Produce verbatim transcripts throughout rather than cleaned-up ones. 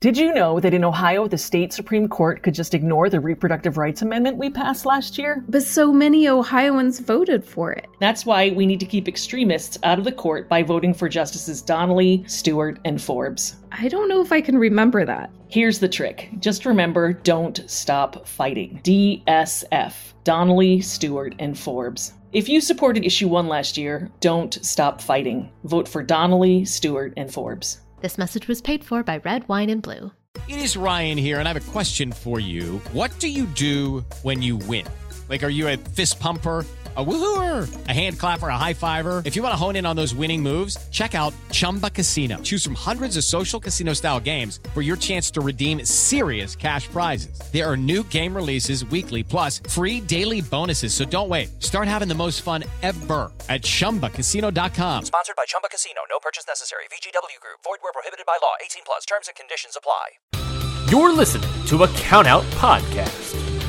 Did you know that in Ohio, the state Supreme Court could just ignore the reproductive rights amendment we passed last year? But so many Ohioans voted for it. That's why we need to keep extremists out of the court by voting for Justices Donnelly, Stewart, and Forbes. I don't know if I can remember that. Here's the trick. Just remember, don't stop fighting. D S F. Donnelly, Stewart, and Forbes. If you supported Issue one last year, don't stop fighting. Vote for Donnelly, Stewart, and Forbes. This message was paid for by Red Wine and Blue. It is Ryan here, and I have a question for you. What do you do when you win? Like, are you a fist pumper, a woohooer, a hand clapper, a high fiver? If you want to hone in on those winning moves, check out Chumba Casino. Choose from hundreds of social casino-style games for your chance to redeem serious cash prizes. There are new game releases weekly, plus free daily bonuses. So don't wait. Start having the most fun ever at Chumba Casino dot com. Sponsored by Chumba Casino. No purchase necessary. V G W Group. Void where prohibited by law. eighteen plus. Terms and conditions apply. You're listening to a Countout Podcast.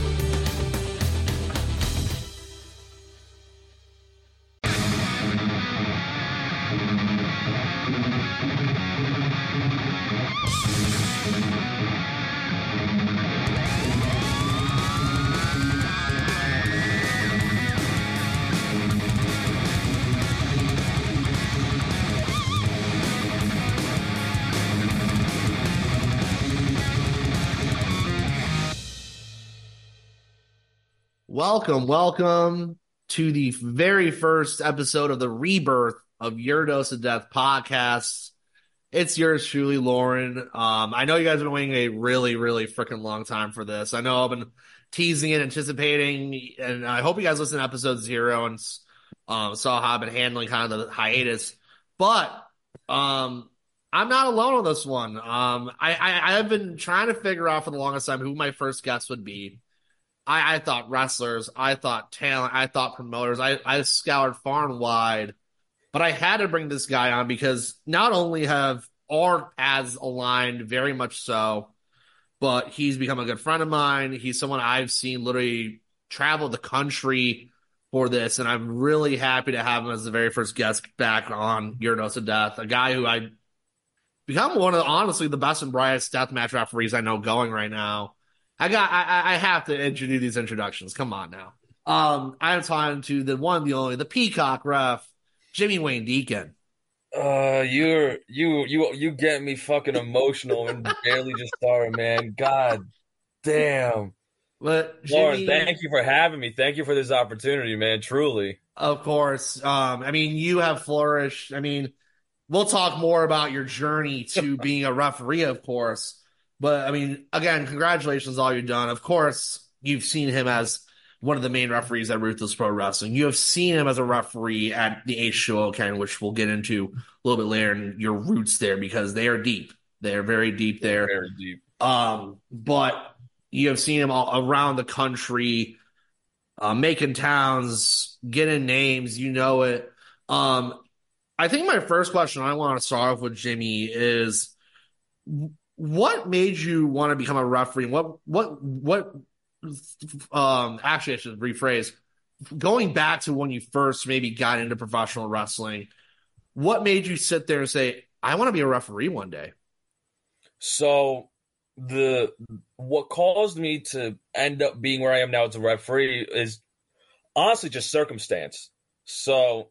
Welcome, welcome to the very first episode of the rebirth of Your Dose of Death podcast. It's yours truly, Lauren. Um, I know you guys have been waiting a really, really freaking long time for this. I know I've been teasing and anticipating, and I hope you guys listened to episode zero and um, saw how I've been handling kind of the hiatus. But um, I'm not alone on this one. Um, I, I, I've been trying to figure out for the longest time who my first guest would be. I, I thought wrestlers, I thought talent, I thought promoters. I, I scoured far and wide, but I had to bring this guy on because not only have our paths aligned very much so, but he's become a good friend of mine. He's someone I've seen literally travel the country for this, and I'm really happy to have him as the very first guest back on Your Dose of Death, a guy who I become one of, honestly, the best and brightest deathmatch referees I know going right now. I got. I, I have to introduce these introductions. Come on now. Um, I'm talking to the one, the only, the Peacock ref, Jimmy Wayne Deacon. Uh, you're you you you get me fucking emotional and barely just started, man. God damn. But Jimmy, Lauren, thank you for having me. Thank you for this opportunity, man. Truly. Of course. Um, I mean, you have flourished. I mean, we'll talk more about your journey to being a referee, of course. But, I mean, again, congratulations on all you've done. Of course, you've seen him as one of the main referees at Ruthless Pro Wrestling. You have seen him as a referee at the H two O, Ken, which we'll get into a little bit later, and your roots there because they are deep. They are very deep there. Very deep. Um, but you have seen him all around the country, uh, making towns, getting names. You know it. Um, I think my first question I want to start off with, Jimmy, is what made you want to become a referee? What, what, what, um, actually, I should rephrase. Going back to when you first maybe got into professional wrestling, what made you sit there and say, I want to be a referee one day? So, the what caused me to end up being where I am now as a referee is honestly just circumstance. So,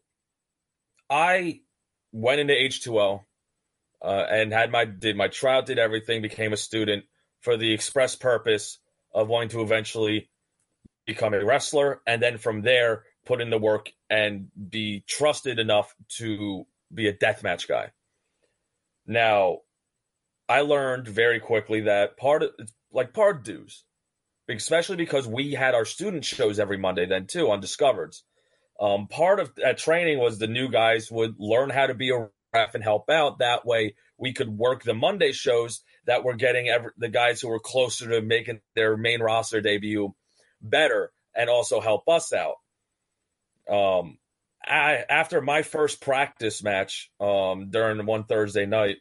I went into H two O. Uh, and had my did my trial, did everything, became a student for the express purpose of wanting to eventually become a wrestler, and then from there put in the work and be trusted enough to be a deathmatch guy. Now, I learned very quickly that part of like part dues, especially because we had our student shows every Monday then too on Discovereds. Um, part of that training was the new guys would learn how to be a ref and help out. That way we could work the Monday shows that were getting every, the guys who were closer to making their main roster debut better and also help us out. Um, I, after my first practice match um, during one Thursday night,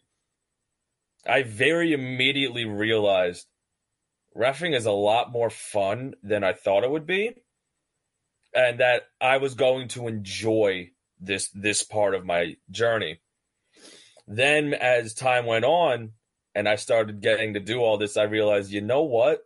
I very immediately realized reffing is a lot more fun than I thought it would be, and that I was going to enjoy this this part of my journey. Then, as time went on, and I started getting to do all this, I realized, you know what?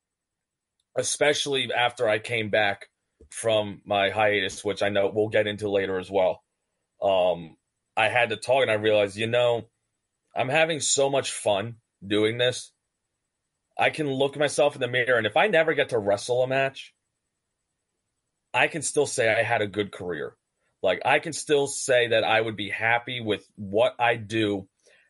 Especially after I came back from my hiatus, which I know we'll get into later as well. Um, I had to talk, and I realized, you know, I'm having so much fun doing this. I can look at myself in the mirror, and if I never get to wrestle a match, I can still say I had a good career. Like, I can still say that I would be happy with what I do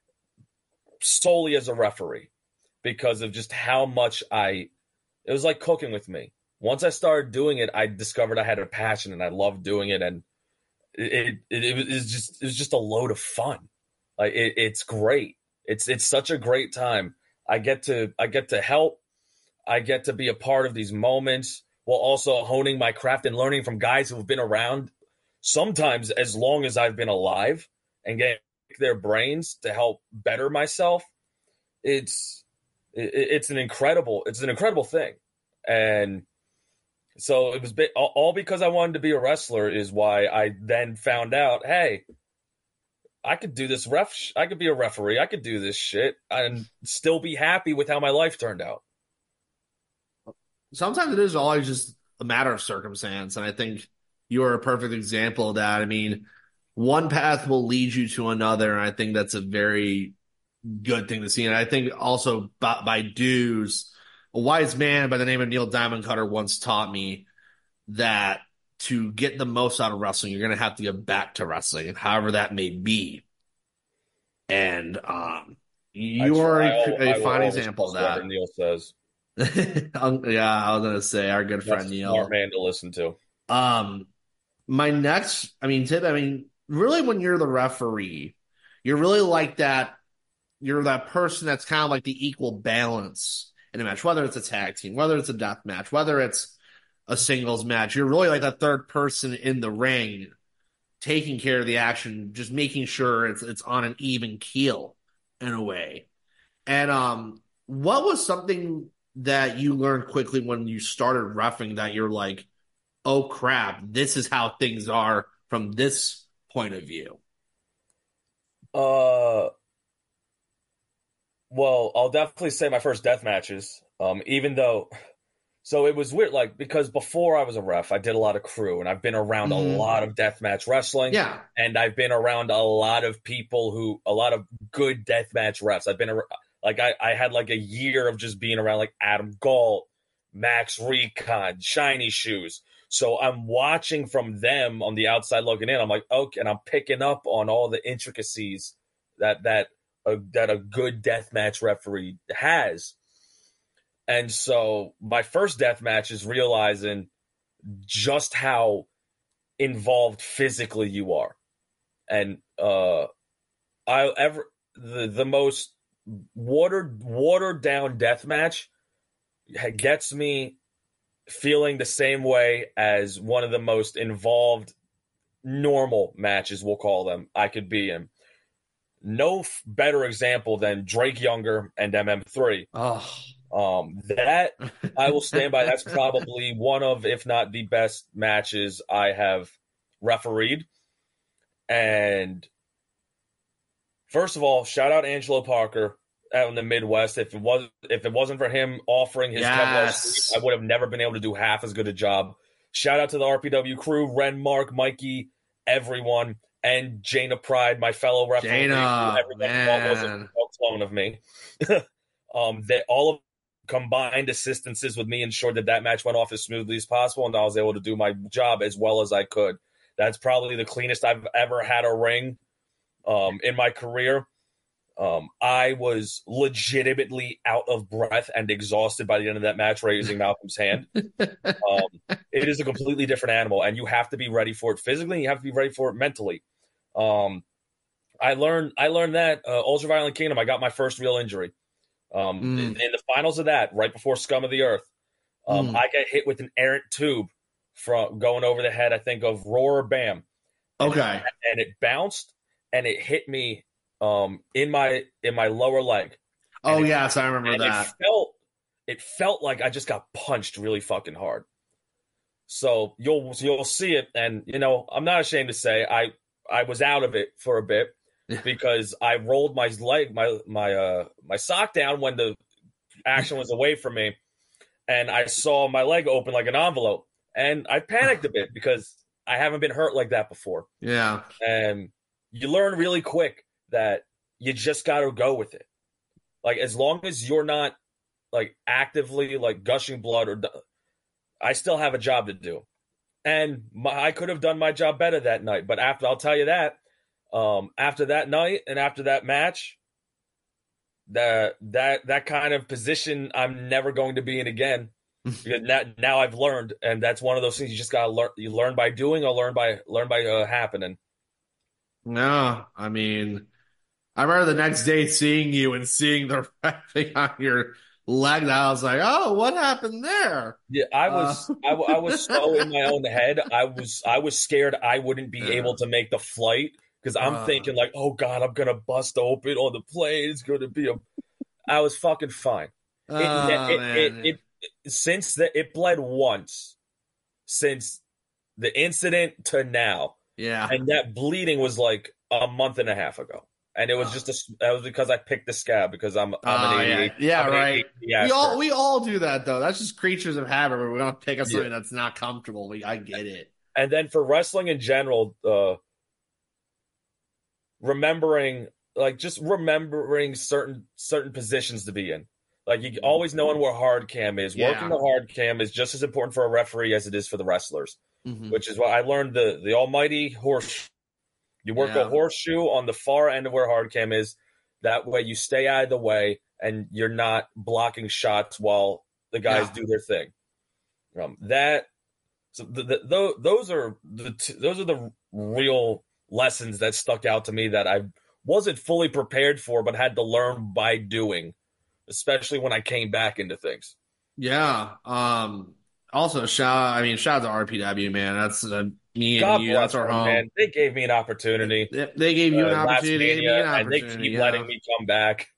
solely as a referee because of just how much I, it was like cooking with me. Once I started doing it, I discovered I had a passion and I loved doing it. And it, it, it was just, it was just a load of fun. Like it, it's great. It's, it's such a great time. I get to, I get to help. I get to be a part of these moments while also honing my craft and learning from guys who have been around sometimes as long as I've been alive and get their brains to help better myself. It's it, it's an incredible it's an incredible thing. And so it was all because I wanted to be a wrestler is why I then found out, hey, I could do this ref I could be a referee. I could do this shit and still be happy with how my life turned out. Sometimes it is always just a matter of circumstance, and I think you're a perfect example of that. I mean, one path will lead you to another, and I think that's a very good thing to see. And I think also by, by dues, a wise man by the name of Neil Diamond Cutter once taught me that to get the most out of wrestling, you're going to have to get back to wrestling, however that may be. And um, you are a, a fine example of that. Neil says. Yeah, I was going to say, our good friend That's Neil. A smart man to listen to. Um, my next, I mean, tip, I mean, really when you're the referee, you're really like that, you're that person that's kind of like the equal balance in a match, whether it's a tag team, whether it's a death match, whether it's a singles match. You're really like that third person in the ring, taking care of the action, just making sure it's it's on an even keel in a way. And um, what was something that you learned quickly when you started reffing that you're like, oh crap, this is how things are from this point of view? Uh, well, I'll definitely say my first death matches. Um, even though, so it was weird, like because before I was a ref, I did a lot of crew, and I've been around mm. a lot of deathmatch wrestling. Yeah, and I've been around a lot of people who, a lot of good deathmatch refs. I've been like, I, I had like a year of just being around like Adam Galt, Max Recon, Shiny Shoes. So I'm watching from them on the outside looking in. I'm like, okay, and I'm picking up on all the intricacies that that a, that a good deathmatch referee has. And so my first deathmatch is realizing just how involved physically you are. And uh, I ever the the most watered watered down deathmatch gets me feeling the same way as one of the most involved normal matches, we'll call them, I could be in. No f- better example than Drake Younger and M M three. Oh. Um, that I will stand by. That's probably one of, if not the best matches I have refereed. And first of all, shout out Angelo Parker out in the Midwest. If it was, if it wasn't for him offering his yes. Kevlar, I would have never been able to do half as good a job. Shout out to the R P W crew, Ren, Mark, Mikey, everyone, and Jaina Pride, my fellow referee. Jaina, everyone was a clone of me. um, they all of combined assistances with me ensured that that match went off as smoothly as possible, and I was able to do my job as well as I could. That's probably the cleanest I've ever had a ring um, in my career. Um, I was legitimately out of breath and exhausted by the end of that match raising Malcolm's hand. Um, it is a completely different animal, and you have to be ready for it physically, and you have to be ready for it mentally. Um, I learned I learned that uh, Ultraviolent Kingdom, I got my first real injury. Um, mm. in, in the finals of that, right before Scum of the Earth, um, mm. I got hit with an errant tube from going over the head, I think, of Roar Bam. And okay. It, and it bounced, and it hit me um, in my in my lower leg. Oh, it, yes, I remember that. It felt, it felt like I just got punched really fucking hard. So you'll you'll see it, and, you know, I'm not ashamed to say I, I was out of it for a bit. because I rolled my leg, my my uh my sock down when the action was away from me, and I saw my leg open like an envelope, and I panicked a bit because I haven't been hurt like that before. Yeah, and you learn really quick that you just got to go with it. Like, as long as you're not like actively like gushing blood, or I still have a job to do, and my, I could have done my job better that night. But after, I'll tell you that, um, after that night and after that match, that that that kind of position I'm never going to be in again. Because now, now I've learned, and that's one of those things you just gotta learn. You learn by doing, or learn by learn by uh, happening. No, I mean, I remember the next day seeing you and seeing the red thing on your leg. And I was like, "Oh, what happened there?" Yeah, I was, uh, I, I was so in my own head. I was, I was scared I wouldn't be yeah. able to make the flight because I'm uh, thinking like, "Oh God, I'm gonna bust open on the plane. It's gonna be a." I was fucking fine. Oh, it, it, man. It, it, it, since the, it bled once, since the incident to now. Yeah, and that bleeding was like a month and a half ago, and it was just a, that was because I picked the scab because I'm I'm oh, an yeah, A D H D. yeah I'm right. Yeah, we all we all do that though. That's just creatures of habit. Where we're gonna pick up something yeah. that's not comfortable. We I get it. And then for wrestling in general, uh, remembering like just remembering certain certain positions to be in. Like, you always knowing where hard cam is. Yeah. Working the hard cam is just as important for a referee as it is for the wrestlers. Mm-hmm. Which is why I learned the the almighty horseshoe. You work Yeah. a horseshoe on the far end of where hard cam is. That way you stay out of the way and you're not blocking shots while the guys Yeah. do their thing. Um, that so the, the, the, those are the t- those are the real lessons that stuck out to me that I wasn't fully prepared for, but had to learn by doing, especially when I came back into things. Yeah. Um. Also, shout. I mean, shout out to R P W, man. That's uh, me God and you. bless That's our them, home. man. They gave me an opportunity. They, they gave you an uh, last opportunity. They gave me Mania, an and they opportunity. keep yeah. letting me come back.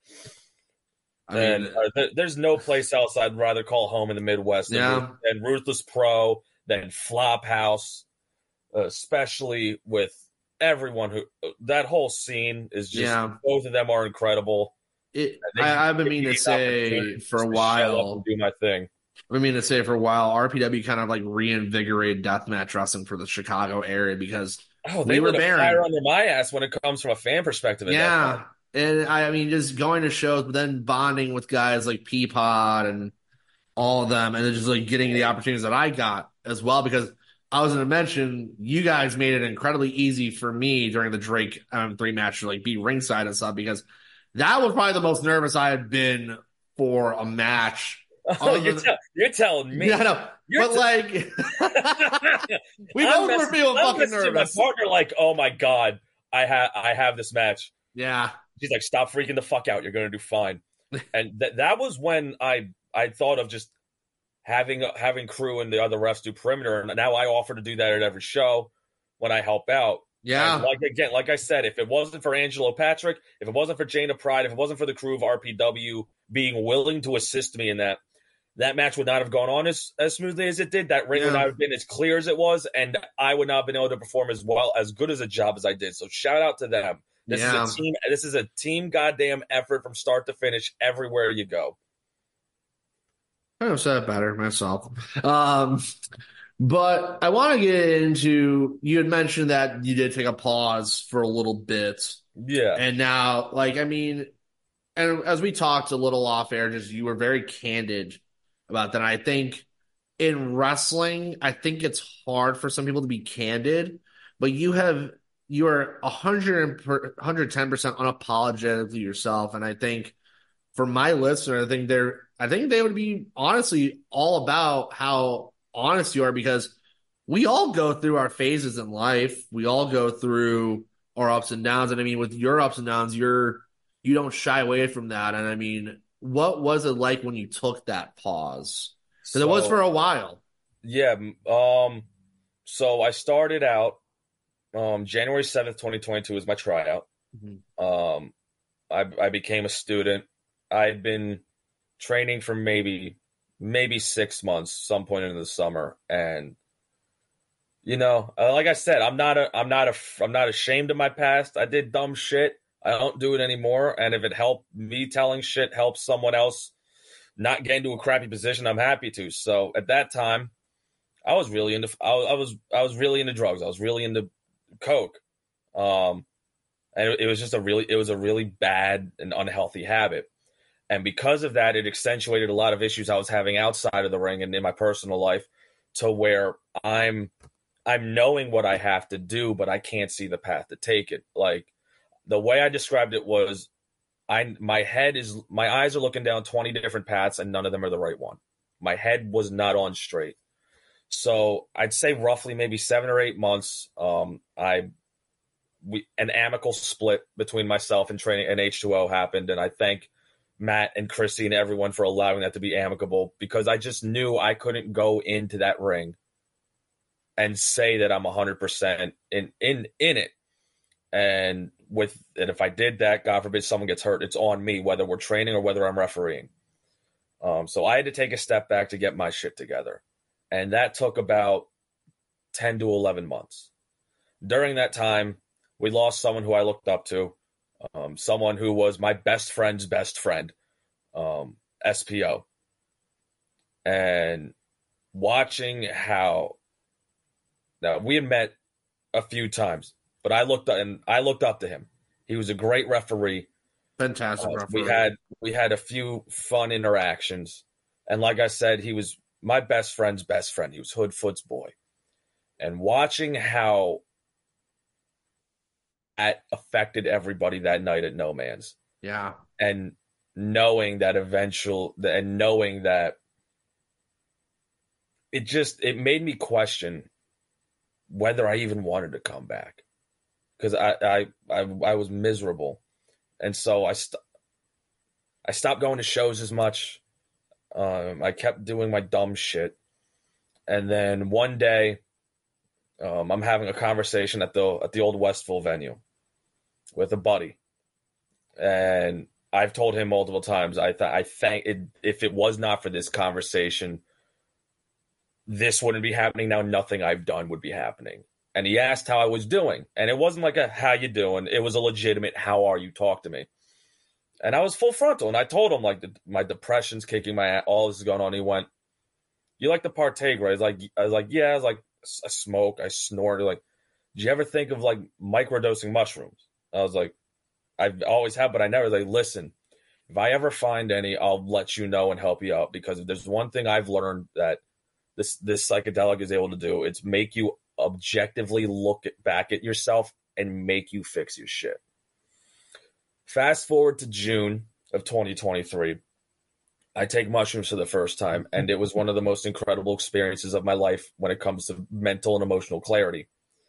I and mean, uh, th- there's no place else I'd rather call home in the Midwest than, Yeah. Ruth- than Ruthless Pro, than Flophouse, uh, especially with everyone who that whole scene is just. Yeah. Both of them are incredible. it, They I, I've been give me meaning to these say opportunities for a to show up while. and do my thing. I mean to say for a while, R P W kind of like reinvigorated deathmatch wrestling for the Chicago area because Oh, they we were lit a barren. fire under my ass when it comes from a fan perspective. At that Yeah. point. And I, I mean, just going to shows, but then bonding with guys like Peapod and all of them, and then just like getting the opportunities that I got as well. Because I was going to mention, you guys made it incredibly easy for me during the Drake um, three match to like be ringside and stuff, because that was probably the most nervous I had been for a match. Oh, you're, than, tell, you're telling me. Yeah, I know. You're but t- like, we I'm both were messaging- feeling I'm fucking messaging nervous. My partner, like, oh my god, I have I have this match. Yeah. She's like, stop freaking the fuck out. You're gonna do fine. And th- that was when I I thought of just having having crew and the other refs do perimeter, and now I offer to do that at every show when I help out. Yeah. And like again, like I said, if it wasn't for Angelo Patrick, if it wasn't for Jana Pride, if it wasn't for the crew of R P W being willing to assist me in that, that match would not have gone on as, as smoothly as it did. That ring Yeah. would not have been as clear as it was, and I would not have been able to perform as well, as good as a job as I did. So shout out to them. This Yeah. is a team. This is a team goddamn effort from start to finish, everywhere you go. I have said it better myself. Um, but I want to get into, you had mentioned that you did take a pause for a little bit. Yeah. And now, like, I mean, and as we talked a little off air, just you were very candid about that. I think in wrestling, I think it's hard for some people to be candid, but you have, you are one hundred, one hundred ten percent unapologetically yourself. And I think for my listener, I think they're, I think they would be honestly all about how honest you are, because we all go through our phases in life. We all go through our ups and downs. And I mean, with your ups and downs, you're, you don't shy away from that. And I mean, what was it like when you took that pause? Because So, it was for a while. Yeah. Um. So I started out. Um. January seventh, twenty twenty two was my tryout. Mm-hmm. Um. I I became a student. I'd been training for maybe maybe six months, some point into the summer, and you know, like I said, I'm not a I'm not a I'm not ashamed of my past. I did dumb shit. I don't do it anymore. And if it helped me telling shit helps someone else not get into a crappy position, I'm happy to. So at that time, I was really into I was I was, I was really into drugs. I was really into coke. Um, and it, it was just a really it was a really bad and unhealthy habit. And because of that, it accentuated a lot of issues I was having outside of the ring and in my personal life, to where I'm I'm knowing what I have to do, but I can't see the path to take it. Like, the way I described it was, I my head is my eyes are looking down twenty different paths and none of them are the right one. My head was not on straight. So I'd say roughly maybe seven or eight months. Um, I we an amicable split between myself and training and H two O happened, and I thank Matt and Chrissy and everyone for allowing that to be amicable, because I just knew I couldn't go into that ring and say that I'm one hundred percent in in in it. And with and if I did that, God forbid someone gets hurt, it's on me, whether we're training or whether I'm refereeing. Um, so I had to take a step back to get my shit together. And that took about ten to eleven months. During that time, we lost someone who I looked up to, um, someone who was my best friend's best friend, um, S P O. And watching how, now we had met a few times, but I looked up, and I looked up to him. He was a great referee. Fantastic Uh, referee. we had we had a few fun interactions, and like I said, he was my best friend's best friend. He was Hoodfoot's boy, and watching how that affected everybody that night at No Man's, Yeah. and knowing that eventual, and knowing that it just it made me question whether I even wanted to come back, because I, I I I was miserable, and so I st- I stopped going to shows as much. Um, I kept doing my dumb shit, and then one day, um, I'm having a conversation at the at the old Westville venue with a buddy, and I've told him multiple times. I th- I think it, if it was not for this conversation, this wouldn't be happening. Now nothing I've done would be happening. And he asked how I was doing, and it wasn't like a "how you doing." It was a legitimate "how are you?" Talk to me. And I was full frontal, and I told him, like, the, my depression's kicking my ass, all this is going on. He went, "You like to partake, right?" I was like, I was like, yeah. I was like, I smoke, I snort. Like, did you ever think of like microdosing mushrooms? I was like, I've always have, but I never. Like, listen, if I ever find any, I'll let you know and help you out, because if there's one thing I've learned that this this psychedelic is able to do, it's make you objectively look at, back at yourself and make you fix your shit. Fast forward to June of twenty twenty-three. I take mushrooms for the first time, and it was one of the most incredible experiences of my life when it comes to mental and emotional clarity.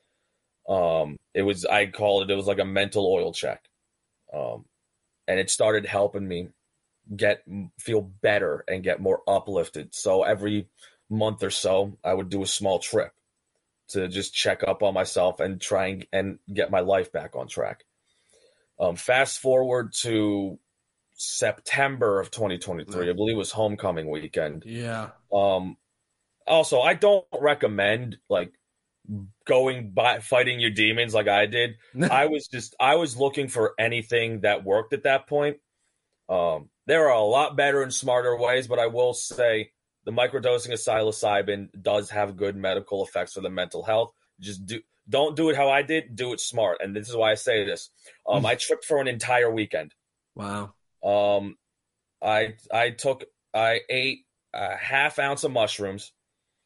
Um, it was, I call it, it was like a mental oil check. Um, and it started helping me get, feel better and get more uplifted. So every month or so, I would do a small trip to just check up on myself and try and, and get my life back on track. Um, fast forward to September of twenty twenty-three, I believe it was homecoming weekend. Yeah. Um, also, I don't recommend like going by fighting your demons like I did. I was just I was looking for anything that worked at that point. Um, there are a lot better and smarter ways, but I will say the microdosing of psilocybin does have good medical effects for the mental health. Just do don't do it how I did. Do it smart, and this is why I say this. Um, I tripped for an entire weekend. Wow. Um, I I took I ate a half ounce of mushrooms,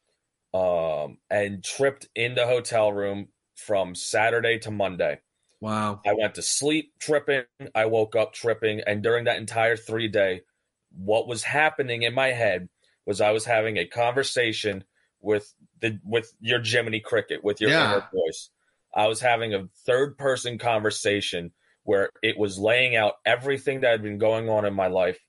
um, and tripped in the hotel room from Saturday to Monday. Wow. I went to sleep tripping. I woke up tripping, and during that entire three day, what was happening in my head was I was having a conversation with the with your Jiminy Cricket, with your Yeah. inner voice. I was having a third person conversation where it was laying out everything that had been going on in my life.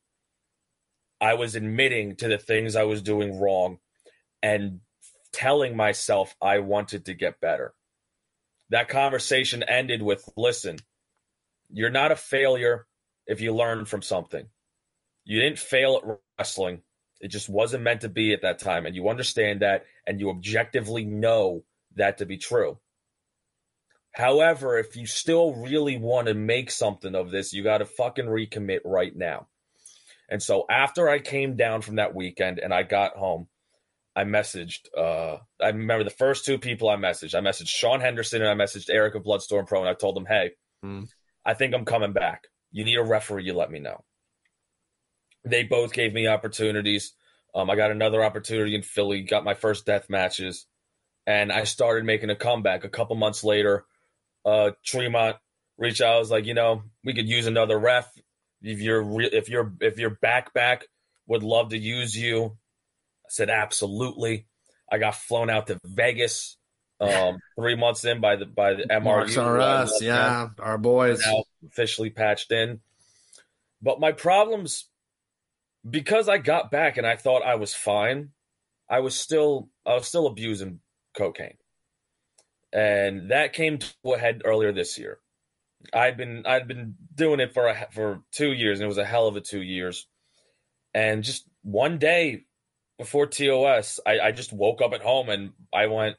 I was admitting to the things I was doing wrong and telling myself I wanted to get better. That conversation ended with, listen, you're not a failure if you learn from something. You didn't fail at wrestling. It just wasn't meant to be at that time. And you understand that, and you objectively know that to be true. However, if you still really want to make something of this, you got to fucking recommit right now. And so after I came down from that weekend and I got home, I messaged, uh, I remember the first two people I messaged. I messaged Sean Henderson and I messaged Eric of Bloodstorm Pro, and I told them, hey, mm. I think I'm coming back. You need a referee, you let me know. They both gave me opportunities. Um, I got another opportunity in Philly, got my first death matches, and I started making a comeback. A couple months later, uh, Tremont reached out. I was like, you know, we could use another ref. If you're re- if you're if you're back back, would love to use you. I said absolutely. I got flown out to Vegas um, three months in by the by the M R U. Marks R Us, yeah, our boys. Now officially patched in. But my problems, because I got back and I thought I was fine, I was still I was still abusing cocaine, and that came to a head earlier this year. I'd been I'd been doing it for a, for two years, and it was a hell of a two years. And just one day before T O S, I, I just woke up at home and I went,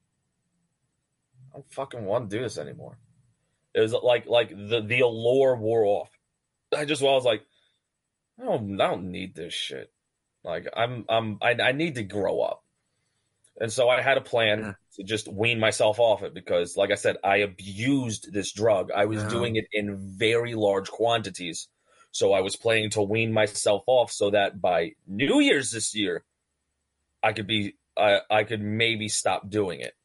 I don't fucking want to do this anymore. It was like like the, the allure wore off. I just well, I was like, I don't I don't need this shit. Like I'm I'm I, I need to grow up. And so I had a plan yeah. to just wean myself off it because, like I said, I abused this drug. I was yeah. doing it in very large quantities. So I was planning to wean myself off so that by New Year's this year, I could be, I, I could maybe stop doing it.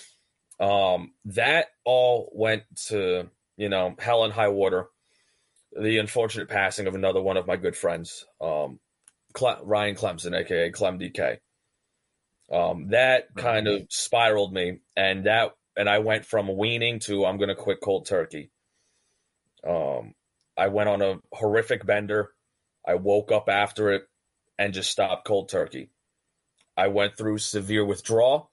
Um, that all went to, you know, hell and high water. The unfortunate passing of another one of my good friends, um, Cle- Ryan Clemson, aka Clem D K. Um, that kind of spiraled me, and that, and I went from weaning to I'm going to quit cold turkey. Um, I went on a horrific bender. I woke up after it and just stopped cold turkey. I went through severe withdrawal.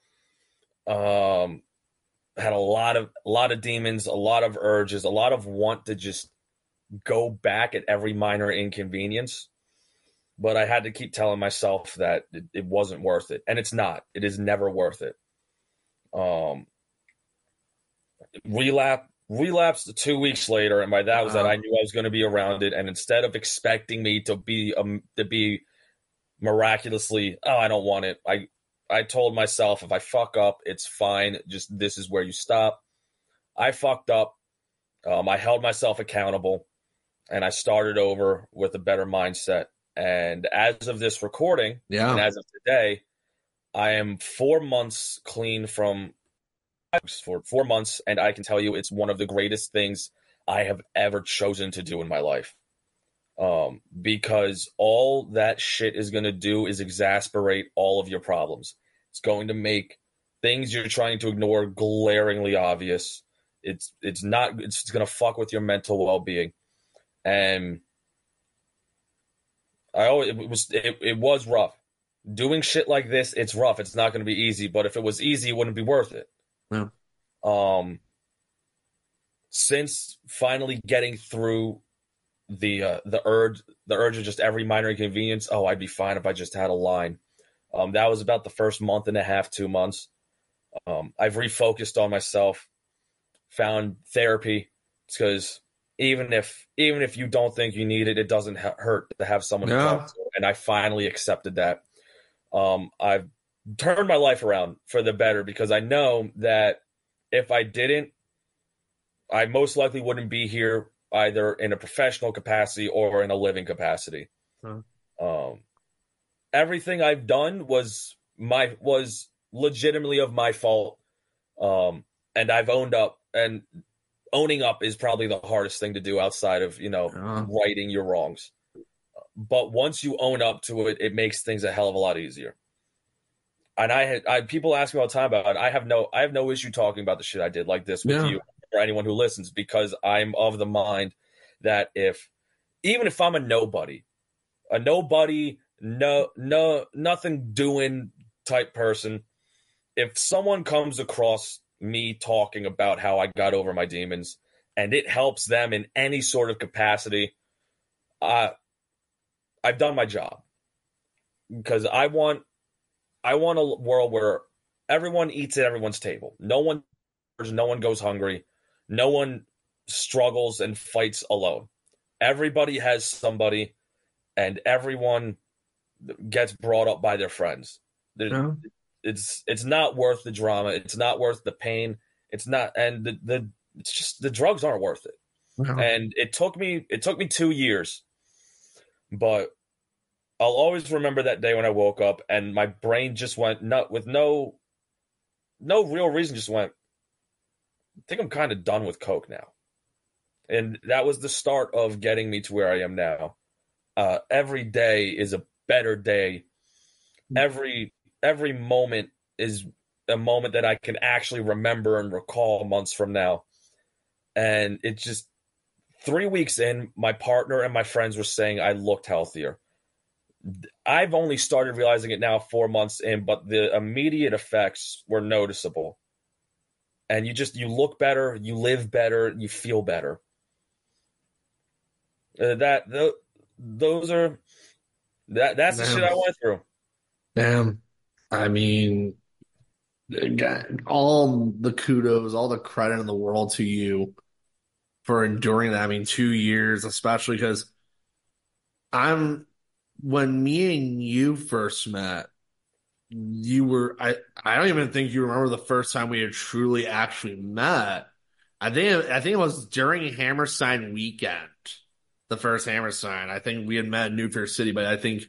Um, had a lot of, a lot of demons, a lot of urges, a lot of want to just go back at every minor inconvenience. But I had to keep telling myself that it, it wasn't worth it. And it's not. It is never worth it. Um, relapse, relapsed two weeks later, and by that was that I knew I was going to be around it. And instead of expecting me to be um, to be miraculously, oh, I don't want it, I I told myself, if I fuck up, it's fine. Just this is where you stop. I fucked up. Um, I held myself accountable, and I started over with a better mindset. And as of this recording, yeah. and as of today, I am four months clean from for four months, and I can tell you it's one of the greatest things I have ever chosen to do in my life. Um, because all that shit is going to do is exasperate all of your problems. It's going to make things you're trying to ignore glaringly obvious. It's it's not. It's going to fuck with your mental well-being, and I always it was it, it was rough. Doing shit like this, it's rough. It's not going to be easy. But if it was easy, it wouldn't be worth it. No. Um. Since finally getting through the uh, the urge, the urge of just every minor inconvenience. Oh, I'd be fine if I just had a line. Um, that was about the first month and a half, two months. Um, I've refocused on myself, found therapy, because even if even if you don't think you need it, it doesn't ha- hurt to have someone to Yeah. talk to. And I finally accepted that. Um, I've turned my life around for the better because I know that if I didn't, I most likely wouldn't be here either in a professional capacity or in a living capacity. Huh. Um, everything I've done was my was legitimately of my fault, um, and I've owned up. And owning up is probably the hardest thing to do outside of, you know, Uh-huh. righting your wrongs. But once you own up to it, it makes things a hell of a lot easier. And I had I, people ask me all the time about it. I have no I have no issue talking about the shit I did like this with Yeah. you or anyone who listens, because I'm of the mind that if even if I'm a nobody, a nobody, no no nothing doing type person, if someone comes across me talking about how I got over my demons and it helps them in any sort of capacity, uh, I've done my job. Because I want I want a world where everyone eats at everyone's table. No one no one goes hungry. no one struggles and fights alone. Everybody has somebody, and everyone gets brought up by their friends. No. It's it's not worth the drama. It's not worth the pain. It's not, and the the it's just the drugs aren't worth it. No. And it took me it took me two years, but I'll always remember that day when I woke up and my brain just went nut with no no real reason. Just went, I think I'm kind of done with Coke now. And that was the start of getting me to where I am now. Uh, every day is a better day. Every every moment is a moment that I can actually remember and recall months from now. And it just, three weeks in, my partner and my friends were saying I looked healthier. I've only started realizing it now four months in, but the immediate effects were noticeable. And you just, you look better, you live better, you feel better. Uh, that, th- those are, that that's the Damn. shit I went through. Damn. I mean, again, all the kudos, all the credit in the world to you for enduring that. I mean, two years, especially because I'm, when me and you first met, you were, I, I don't even think you remember the first time we had truly actually met. I think, I think it was during Hammerstein weekend, the first Hammerstein. I think we had met in New Fair City, but I think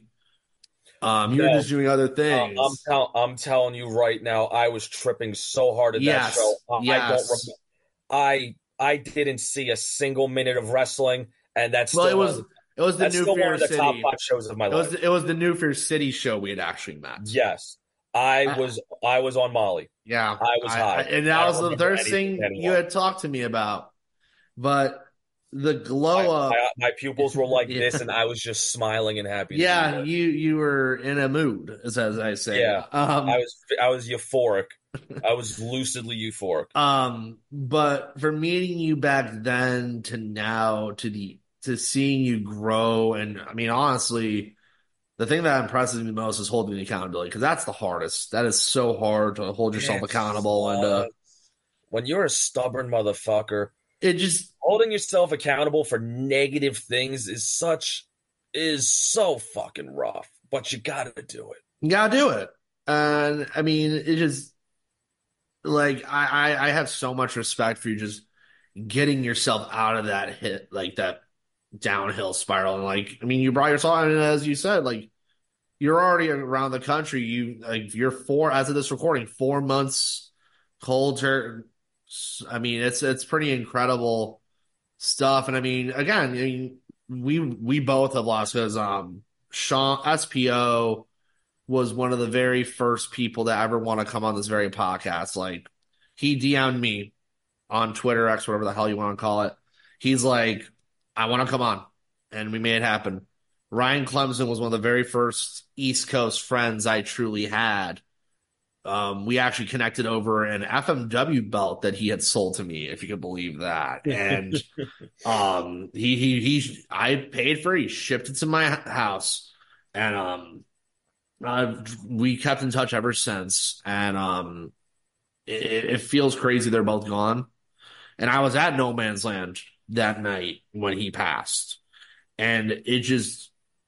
um, you No. were just doing other things. Um, I'm, tell- I'm telling you right now, I was tripping so hard at Yes, that show. I, I don't yes. remember. I I didn't see a single minute of wrestling, and that's Well, still it was one- it was the that's New still one Fair of the City. top five shows of my It was life. the, it was the New Fair City show we had actually met. Yes, I I- was I was on Molly. Yeah, I was high. and I that was don't the remember first thing anything you anymore. had talked to me about. But the glow My, up, my, my pupils were like Yeah. this, and I was just smiling and happy. to be yeah, there. you you were in a mood, as, as I say. Yeah, um, I was I was euphoric. I was lucidly euphoric. Um, but for meeting you back then to now to the to seeing you grow, and I mean honestly, the thing that impresses me most is holding the accountability, because that's the hardest. That is so hard to hold yourself It's, accountable, and uh, when you're a stubborn motherfucker, it just holding yourself accountable for negative things is such is so fucking rough. But you gotta do it. you gotta do it. And I mean, it just like I, I I have so much respect for you just getting yourself out of that hit, like that downhill spiral. And like, I mean, you brought yourself, and as you said, like you're already around the country. You like you're four as of this recording, four months cold turkey. I mean, it's it's pretty incredible stuff. And I mean, again, I mean, we we both have lost because um Sean S P O was one of the very first people to ever want to come on this very podcast. Like, he D M'd me on Twitter, X, whatever the hell you want to call it. He's like, I want to come on. And we made it happen. Ryan Clemson was one of the very first East Coast friends I truly had. Um, we actually connected over an F M W belt that he had sold to me, if you could believe that. And um, he, he, he, I paid for it. He shipped it to my house. And um, uh, we kept in touch ever since. And um, it, it feels crazy they're both gone. And I was at No Man's Land that night when he passed. And it just,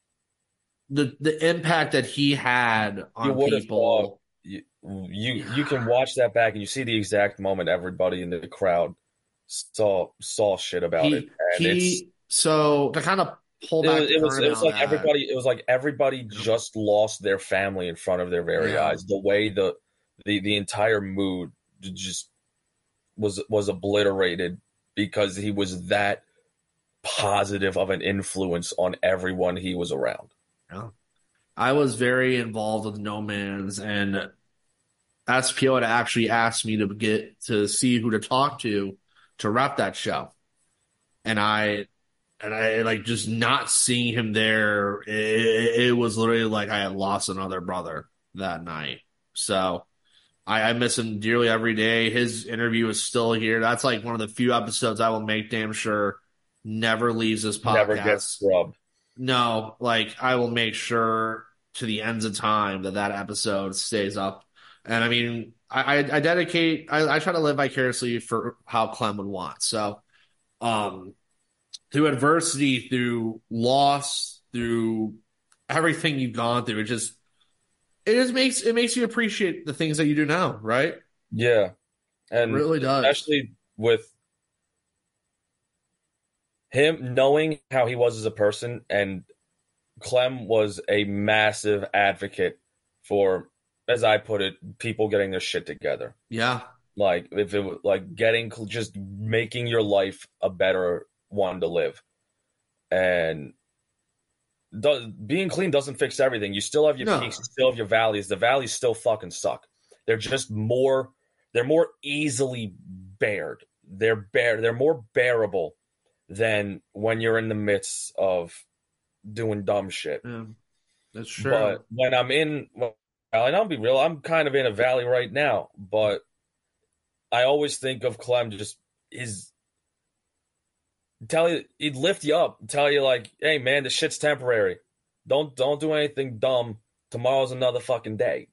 the the impact that he had on You would have people. thought you, you you can watch that back and you see the exact moment everybody in the crowd saw saw shit about He, it. And it's he so to kind of pull it back was, the it was curtain it was on like that, everybody it was like everybody just lost their family in front of their very Yeah. eyes. The way the the the entire mood just was was obliterated because he was that positive of an influence on everyone he was around. Yeah. I was very involved with No Man's, and S P O had actually asked me to get to see who to talk to to rep that show. And I, and I like just not seeing him there. It, it was literally like I had lost another brother that night. So I, I miss him dearly every day. His interview is still here. That's like one of the few episodes I will make damn sure never leaves this podcast. Never gets scrubbed. No, like I will make sure to the ends of time that that episode stays up. And I mean, I, I, I dedicate, I, I try to live vicariously for how Clem would want. So, um, through adversity, through loss, through everything you've gone through, it just, it just makes, it makes you appreciate the things that you do now, right? Yeah. And it really does. Especially with him knowing how he was as a person, and Clem was a massive advocate for, as I put it, people getting their shit together. Yeah. Like, if it was like getting, just making your life a better one to live. And do, being clean doesn't fix everything. You still have your No. peaks, you still have your valleys. The valleys still fucking suck. They're just more, they're more easily bared. They're bear, they're more bearable than when you're in the midst of doing dumb shit. Yeah, that's true. But when I'm in, well, and I'll be real, I'm kind of in a valley right now, but I always think of Clem just his tell you, he'd lift you up, tell you like, hey man, this shit's temporary. Don't don't do anything dumb. Tomorrow's another fucking day.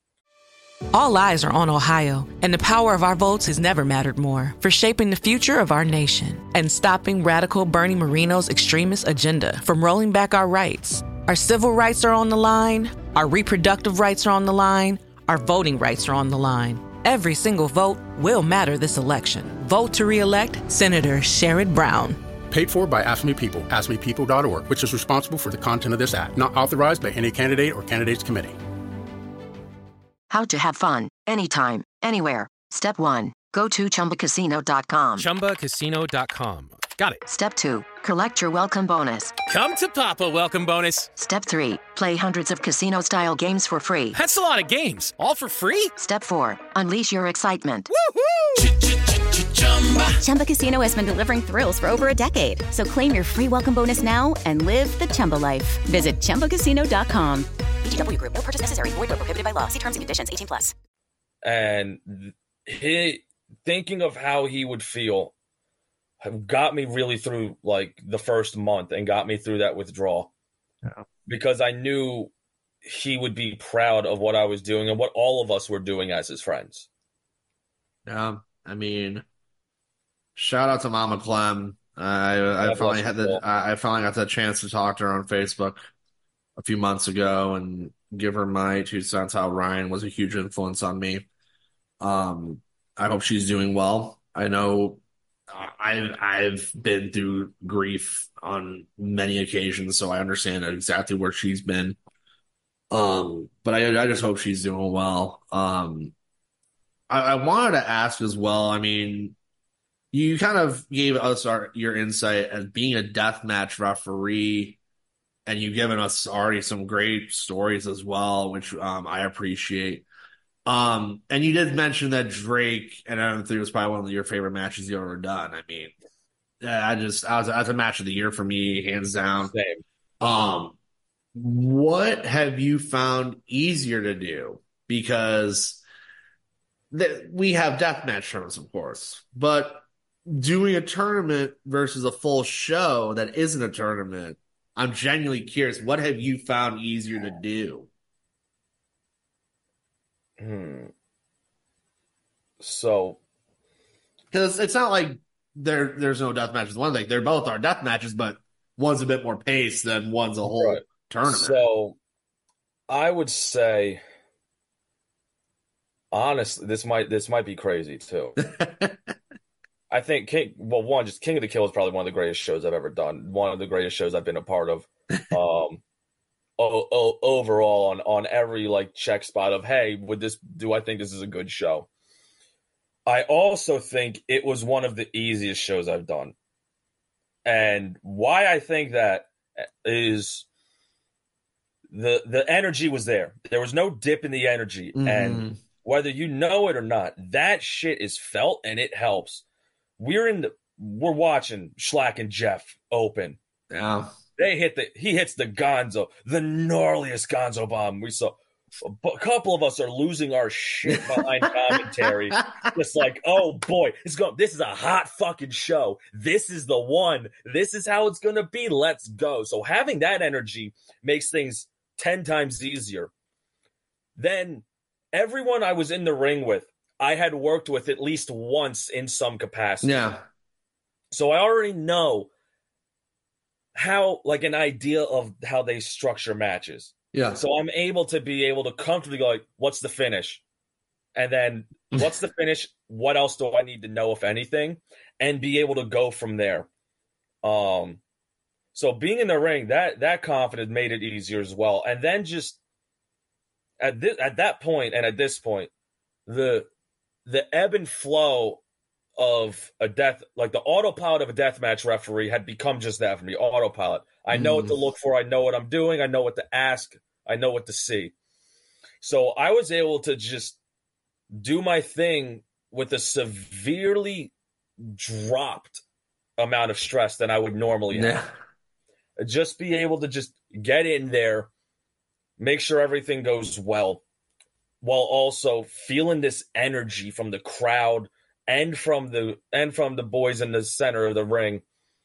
All eyes are on Ohio, and the power of our votes has never mattered more for shaping the future of our nation and stopping radical Bernie Moreno's extremist agenda from rolling back our rights. Our civil rights are on the line. Our reproductive rights are on the line. Our voting rights are on the line. Every single vote will matter this election. Vote to re-elect Senator Sherrod Brown. Paid for by Ask Me People, ask me people dot org, which is responsible for the content of this ad. Not authorized by any candidate or candidates committee. How to have fun, anytime, anywhere. Step one, go to chumba casino dot com. chumba casino dot com. Got it. Step two, collect your welcome bonus. Come to Papa welcome bonus. Step three, play hundreds of casino-style games for free. That's a lot of games. All for free? Step four, unleash your excitement. Woohoo! Chumba Casino has been delivering thrills for over a decade. So claim your free welcome bonus now and live the Chumba life. Visit chumba casino dot com. V G W Group. No purchase necessary. Void where prohibited by law. See terms and conditions. eighteen plus. And he, thinking of how he would feel got me really through like the first month and got me through that withdrawal. Yeah. Because I knew he would be proud of what I was doing and what all of us were doing as his friends. Yeah, I mean, shout out to Mama Clem. I I Yeah, finally had the cool. I I finally got the chance to talk to her on Facebook a few months ago and give her my two cents how Ryan was a huge influence on me. Um, I hope she's doing well. I know I've I've been through grief on many occasions, so I understand exactly where she's been. Um, but I I just hope she's doing well. Um, I, I wanted to ask as well. I mean, you kind of gave us our your insight as being a deathmatch referee, and you've given us already some great stories as well, which um, I appreciate. Um, and you did mention that Drake, and I don't think it was probably one of your favorite matches you've ever done. I mean, yeah, I just, I was, that's a match of the year for me, hands down. Same. Um, what have you found easier to do? Because th- we have deathmatch tournaments, of course, but doing a tournament versus a full show that isn't a tournament, I'm genuinely curious. What have you found easier to do? Hmm. So, because it's not like there there's no death matches. One thing, they're both are death matches, but one's a bit more paced than one's a whole right. tournament. So, I would say, honestly, this might this might be crazy too. I think King. Well, one, just King of the Kill is probably one of the greatest shows I've ever done. One of the greatest shows I've been a part of. Um, o- o- overall, on on every like check spot of, hey, would this? Do I think this is a good show? I also think it was one of the easiest shows I've done, and why I think that is the the energy was there. There was no dip in the energy, Mm-hmm. and whether you know it or not, that shit is felt and it helps. We're in the we're watching Schlack and Jeff open. Yeah. They hit the he hits the Gonzo, the gnarliest Gonzo bomb we saw. A couple of us are losing our shit behind commentary. Just like, oh boy, it's going this is a hot fucking show. This is the one. This is how it's gonna be. Let's go. So having that energy makes things ten times easier. Then everyone I was in the ring with I had worked with at least once in some capacity. Yeah. So I already know how, like, an idea of how they structure matches. Yeah. So I'm able to be able to comfortably go, like, what's the finish? And then what's the finish? What else do I need to know, if anything? And be able to go from there. Um, so being in the ring, that that confidence made it easier as well. And then just at this, at that point and at this point, the the ebb and flow of a death, like the autopilot of a deathmatch referee, had become just that for me. Autopilot. I know mm. what to look for. I know what I'm doing. I know what to ask. I know what to see. So I was able to just do my thing with a severely dropped amount of stress than I would normally have. Yeah. Just be able to just get in there, make sure everything goes well, while also feeling this energy from the crowd and from the and from the boys in the center of the ring.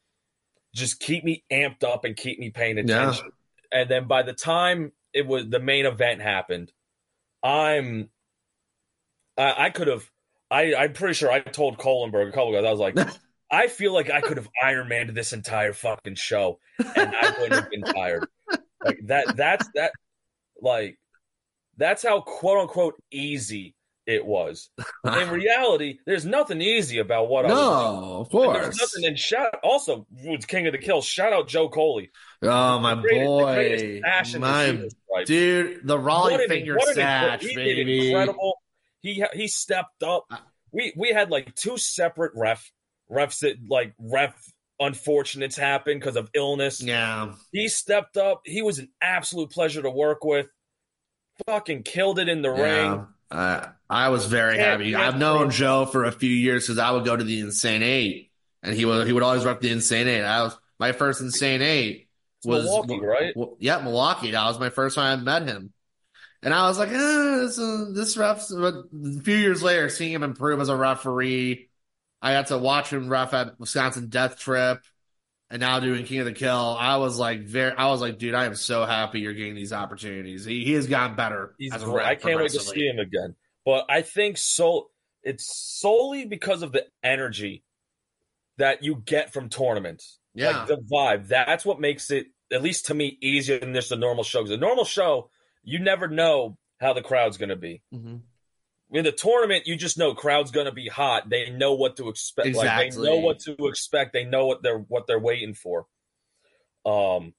Just keep me amped up and keep me paying attention. Yeah. And then by the time it was the main event happened, I'm I, I could have I, I'm pretty sure I told Kohlenberg a couple of guys, I was like, I feel like I could have Iron Manned this entire fucking show and I wouldn't have been tired. Like that that's that like that's how quote unquote easy it was. In reality, there's nothing easy about what no, I was doing. No, of course. And there's nothing. And shout also was King of the Kill. Shout out Joe Coley. Oh my the greatest, boy, the greatest my the dude, the Raleigh what finger an, satch, he baby. Did incredible. He he stepped up. We we had like two separate ref refs that like ref unfortunates happen because of illness. Yeah, he stepped up. He was an absolute pleasure to work with. Fucking killed it in the yeah. ring. Uh, I was very yeah, happy. Yeah, I've known Joe for a few years because I would go to the Insane Eight, and he would he would always rep the Insane Eight. I was my first Insane Eight was Milwaukee, right? W- yeah, Milwaukee. That was my first time I met him, and I was like, eh, this uh, this ref's. But a few years later, seeing him improve as a referee, I got to watch him ref at Wisconsin Death Trip, and now doing King of the Kill. I was like, very. I was like, dude, I am so happy you're getting these opportunities. He he has gotten better. He's as a ref, I can't wait to see him again. But I think so. It's solely because of the energy that you get from tournaments. Yeah. Like the vibe. That's what makes it, at least to me, easier than just a normal show. Because a normal show, you never know how the crowd's going to be. Mm-hmm. In the tournament, you just know crowd's going to be hot. They know what to expect. Exactly. Like they know what to expect. They know what they're what they're waiting for. Um.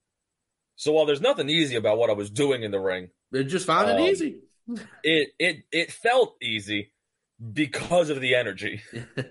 So while there's nothing easy about what I was doing in the ring, they just found it um, easy. It it it felt easy because of the energy. uh,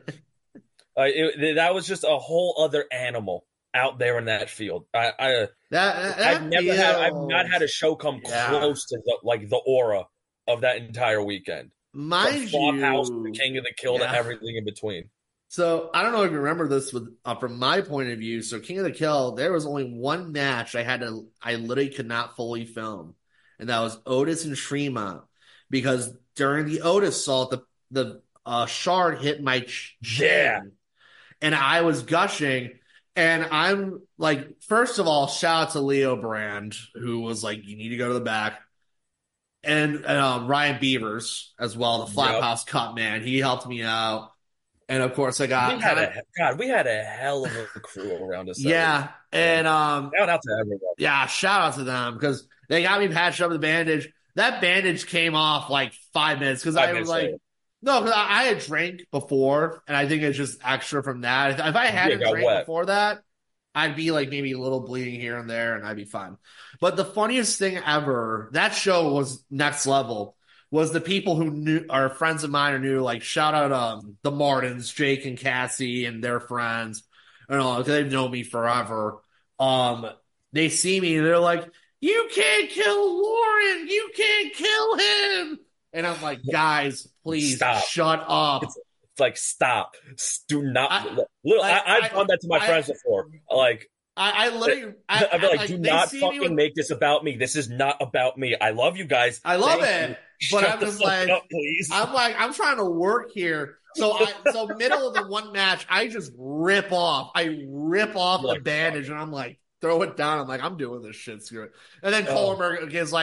it, that was just a whole other animal out there in that field. I, I that, that I've never feels... had I've not had a show come yeah. close to the, like the aura of that entire weekend. Mind From you, House to the King of the Kill yeah. to everything in between. So I don't know if you remember this with uh, from my point of view. So King of the Kill, there was only one match I had to I literally could not fully film. And that was Otis and Tremont, because during the Otis assault, the the uh, shard hit my ch- chin, yeah. and I was gushing. And I'm like, first of all, shout out to Leo Brand, who was like, "You need to go to the back," and, and um, Ryan Beavers as well, the Flaphouse yep. Cut man. He helped me out, and of course, I got we had a, God. We had a hell of a crew around us. Yeah, and um, shout out to everybody. Yeah, shout out to them because they got me patched up with the bandage. That bandage came off like five minutes because I was like, later. no, because I, I had drank before, and I think it's just extra from that. If, if I hadn't yeah, drank wet. before that, I'd be like maybe a little bleeding here and there, and I'd be fine. But the funniest thing ever, that show was next level, was the people who knew, are friends of mine who knew, like, shout out um, the Martins, Jake and Cassie and their friends, and all, because they've known me forever. Um, they see me, and they're like, you can't kill Lauren. You can't kill him. And I'm like, guys, please stop. Shut up. It's, it's like, stop. Do not. I, Look, I, I, I've done that to my I, friends before. Like, I, I literally, I, I'd be like, like, do not fucking with, make this about me. This is not about me. I love you guys. I love Thank it. You. But Shut I'm just the fuck like, up, please. I'm like, I'm trying to work here. So I, so middle of the one match, I just rip off. I rip off You're the like, bandage, and I'm like, throw it down. I'm like, I'm doing this shit. Screw it. And then oh. Kohlenberg is like,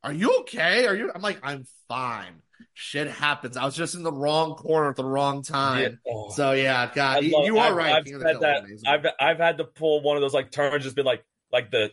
are you okay? Are you? I'm like, I'm fine. Shit happens. I was just in the wrong corner at the wrong time. Yeah. Oh. So yeah, God, you, love, you are I've, right. I've said that. I've I've had to pull one of those like turns, just been like like the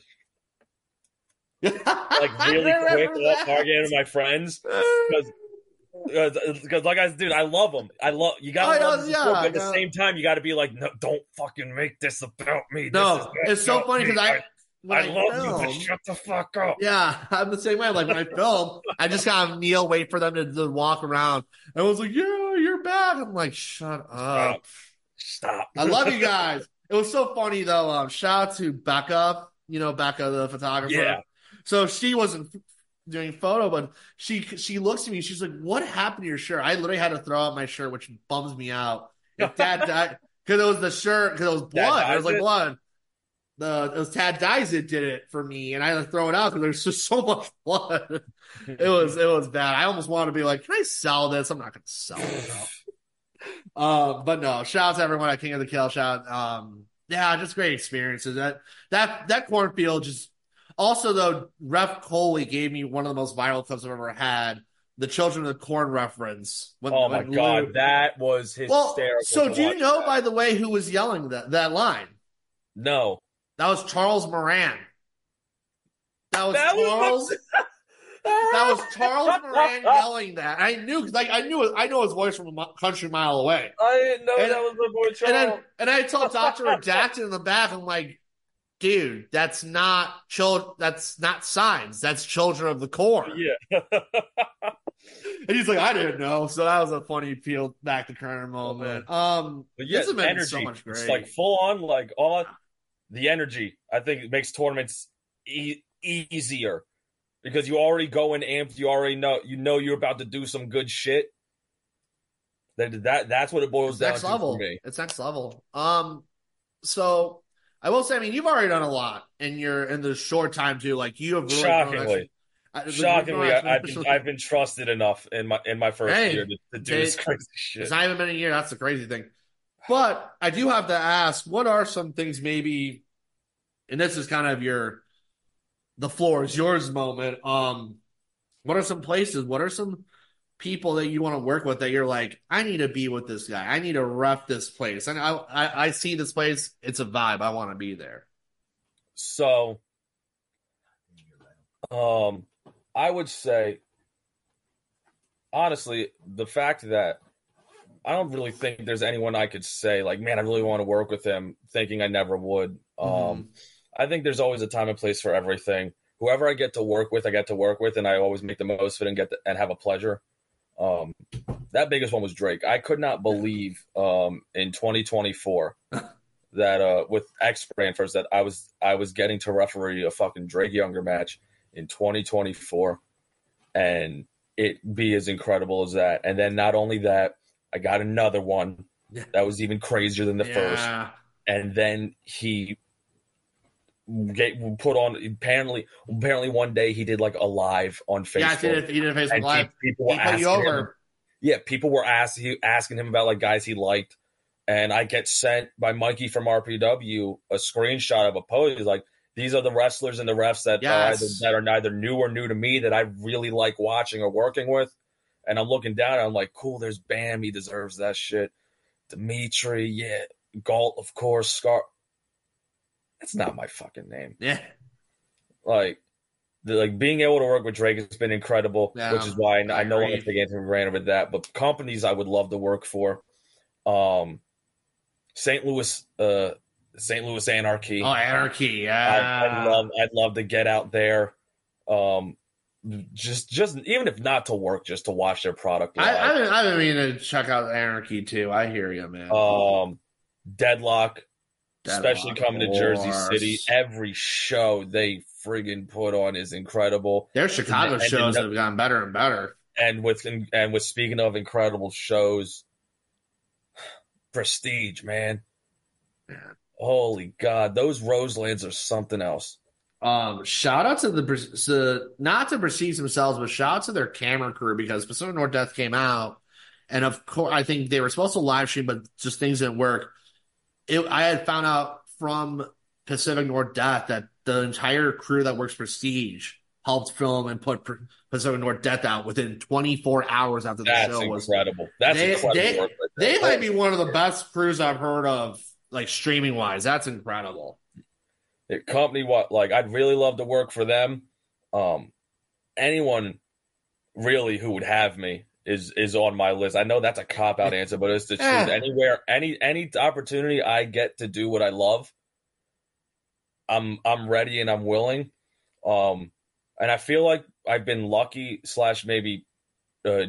like really quick off target of my friends because. Because, like I dude, I love them. I love you. Got to love them, yeah, but at the same time, you got to be like, no, don't fucking make this about me. No, this it's so funny because I, I, I, I love film, you, but shut the fuck up. Yeah, I'm the same way. Like when I film, I just kind of kneel, wait for them to, to walk around. I was like, yeah, you're back. I'm like, shut up, stop. stop. I love you guys. It was so funny though. Um, shout out to Becca. You know Becca, the photographer. Yeah. So she wasn't doing photo, but she she looks at me. She's like, "What happened to your shirt?" I literally had to throw out my shirt, which bums me out. If Tad died, because it was the shirt, because it was blood. It was like it? blood. The it was Tad Dies that did it for me, and I had to throw it out because there's just so much blood. it was it was bad. I almost wanted to be like, "Can I sell this?" I'm not going to sell it. um, but no. Shout out to everyone at King of the Kill. Shout, um, yeah, just great experiences. That that that cornfield just. Also, though, Ref Coley gave me one of the most viral clips I've ever had. The Children of the Corn reference. When, oh, my when God. Lou... That was hysterical. Well, so do you know, that. by the way, who was yelling that, that line? No. That was Charles Moran. That was that Charles. Was... that was Charles Moran yelling that. I knew, because like, I knew I know his voice from a country mile away. I didn't know and, that was my boy Charles. And, then, and I told Doctor Redacted in the back, I'm like, dude, that's not children. That's not signs. That's Children of the Corn. Yeah. And he's like, I didn't know. So that was a funny peel back to current moment. Um, but yeah, this has been energy. so much great. It's like full on, like all the energy. I think it makes tournaments e- easier because you already go in amped. You already know. You know you're about to do some good shit. That that that's what it boils it's down next to level. for me. It's next level. Um, so. I will say, I mean, you've already done a lot in your in the short time too. Like you have really shockingly, grown, shockingly, I, I've been I've been trusted enough in my in my first hey, year to, to do they, this crazy shit. It's not even been a year. That's the crazy thing. But I do have to ask, what are some things maybe? And this is kind of your, the floor is yours moment. Um, what are some places? What are some people that you want to work with that you're like, I need to be with this guy. I need to rep this place. And I, I, I see this place. It's a vibe. I want to be there. So, um, I would say, honestly, the fact that I don't really think there's anyone I could say like, man, I really want to work with him, thinking I never would. Mm-hmm. Um, I think there's always a time and place for everything. Whoever I get to work with, I get to work with, and I always make the most of it and get the, and have a pleasure. Um, that biggest one was Drake. I could not believe um, in twenty twenty-four that uh, with X Brand first that I was I was getting to referee a fucking Drake Younger match in twenty twenty-four, and it be as incredible as that. And then not only that, I got another one that was even crazier than the yeah. first. And then he get, put on apparently apparently one day he did like a live on Facebook. Yeah, he did, he did a Facebook live. People were he asking put you over. Him, yeah, people were asking asking him about like guys he liked, and I get sent by Mikey from R P W a screenshot of a post. He's like, these are the wrestlers and the refs that yes. are either, that are neither new or new to me that I really like watching or working with. And I'm looking down and I'm like, cool, there's Bam, he deserves that shit. Dimitri, yeah, Galt, of course, Scar. That's not my fucking name. Yeah. Like, the, like being able to work with Drake has been incredible, yeah, which is why I, I, I no longer take anything for granted with that. But companies I would love to work for, um, Saint Louis, uh, Saint Louis Anarchy. Oh, Anarchy, yeah. I, I'd love, I'd love to get out there, um, just, just even if not to work, just to watch their product. I, I've been, I've been meaning to check out Anarchy too. I hear you, man. Um, Deadlock. Deadlock, especially coming to Jersey City. Every show they friggin' put on is incredible. Their Chicago and, shows and, have gotten better and better. And with and with speaking of incredible shows, Prestige, man. man. Holy God, those Roselands are something else. Um, shout out to the to, not to Prestige themselves, but shout out to their camera crew because Pacific North Death came out, and of course, I think they were supposed to live stream, but just things didn't work. It, I had found out from Pacific North Death that the entire crew that works Prestige helped film and put Pacific North Death out within twenty-four hours after the That's show was incredible. That's they, incredible they, work right there. they might be one of the best crews I've heard of, like streaming wise. That's incredible. The company, what like I'd really love to work for them. Um, anyone really who would have me is is on my list. I know that's a cop out answer, but it's the truth. Yeah. Anywhere, any any opportunity I get to do what I love, I'm I'm ready and I'm willing. Um, and I feel like I've been lucky slash maybe uh,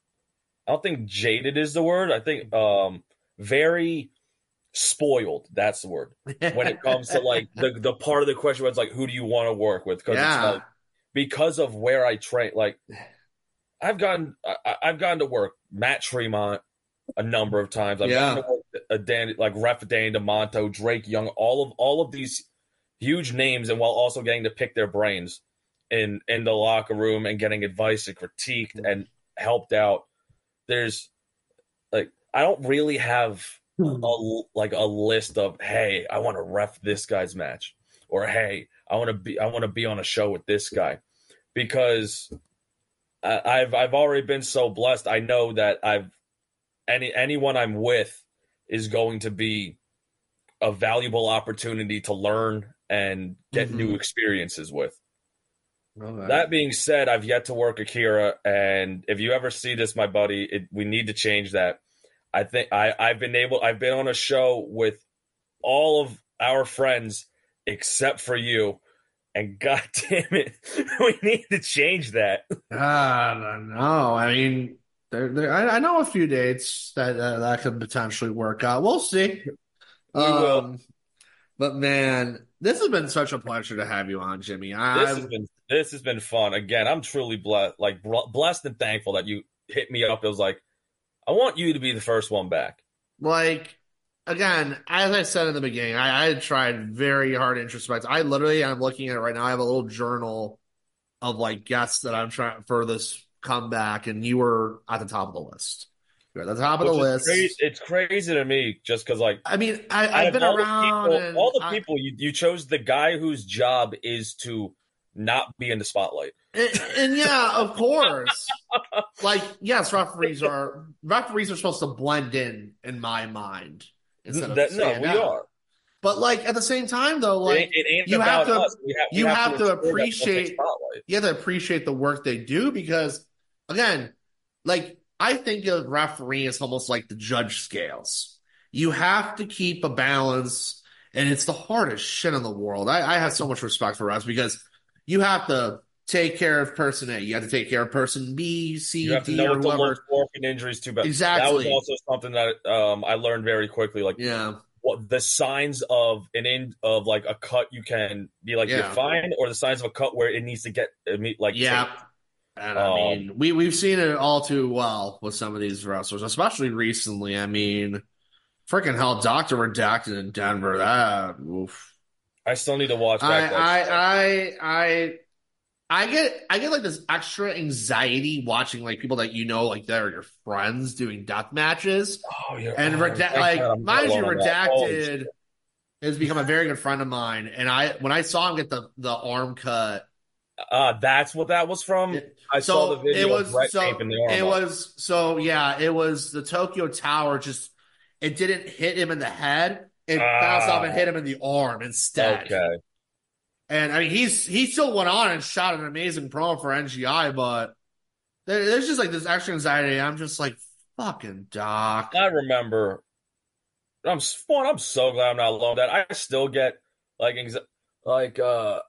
I don't think jaded is the word. I think um very spoiled. That's the word. When it comes to like the the part of the question where it's like, who do you want to work with? Because Yeah. it's like because of where I train. Like I've gotten I, I've gotten to work Matt Tremont a number of times. I've Yeah. gotten to work a Dan like Ref Dan DeMonto, Drake Young, all of all of these huge names, and while also getting to pick their brains in in the locker room and getting advice and critiqued and helped out. There's like I don't really have a, like a list of, hey, I want to ref this guy's match, or hey, I want to be I want to be on a show with this guy, because I, I've I've already been so blessed. I know that I've any anyone I'm with is going to be a valuable opportunity to learn and get Mhm. new experiences with. Okay. That being said, I've yet to work Akira, and if you ever see this, my buddy, it, we need to change that. I think I, I've been able, I've been on a show with all of our friends except for you, and God damn it, we need to change that. I don't know. I mean, there, there. I, I know a few dates that uh, that could potentially work out. We'll see. We um, will. But man, this has been such a pleasure to have you on, Jimmy. This I've, has been this has been fun. Again, I'm truly blessed, like blessed and thankful that you hit me up. It was like, I want you to be the first one back. like, again, as I said in the beginning, I, I had tried very hard to introspect. I literally, I'm looking at it right now. I have a little journal of like guests that I'm trying for this comeback, and you were at the top of the list. You're at the top of the Which is list. crazy- it's crazy to me, just because, like, I mean, I, out I've of been all the around. people, and all the I- people you, you chose the guy whose job is to not be in the spotlight. And, and yeah, of course. Like, yes, referees are referees are supposed to blend in, in my mind. Instead of That- no, stand we out. are. But like at the same time, though, like it, it ain't you about have to us. We have, we you have, have, to, to ensure that we'll take appreciate spotlight. you have to appreciate the work they do, because again, like I think of referee as almost like the judge scales. You have to keep a balance, and it's the hardest shit in the world. I, I have so much respect for refs, because you have to take care of person A, you have to take care of person B, C, You have to D, know or what to whoever. look for in injuries too. But Exactly. that was also something that um, I learned very quickly. Like, Yeah. what the signs of an in of like a cut you can be like Yeah. you're fine, or the signs of a cut where it needs to get uh, me- like Yeah. taped. And I Um, mean, we, we've seen it all too well with some of these wrestlers, especially recently. I mean, freaking hell, Doctor Redacted in Denver, that, oof. I still need to watch I, that. I, I, I, I get, I get like this extra anxiety watching like people that you know, like they're your friends doing death matches. Oh, yeah. And oh, reda- thank like, God I'm not mind you, alone on that. Holy Redacted shit. has become a very good friend of mine. And I, when I saw him get the, the arm cut, Uh, that's what that was from. I so saw the video it was of Brett so taping the arm it up. was so yeah it was the Tokyo Tower. Just it didn't hit him in the head. It bounced Ah. off and hit him in the arm instead. Okay. And I mean he's he still went on and shot an amazing promo for N G I, but there, there's just like this extra anxiety. I'm just like, fucking Doc. I remember. I'm s- one. I'm so glad I'm not alone. That I still get like anxi- like uh,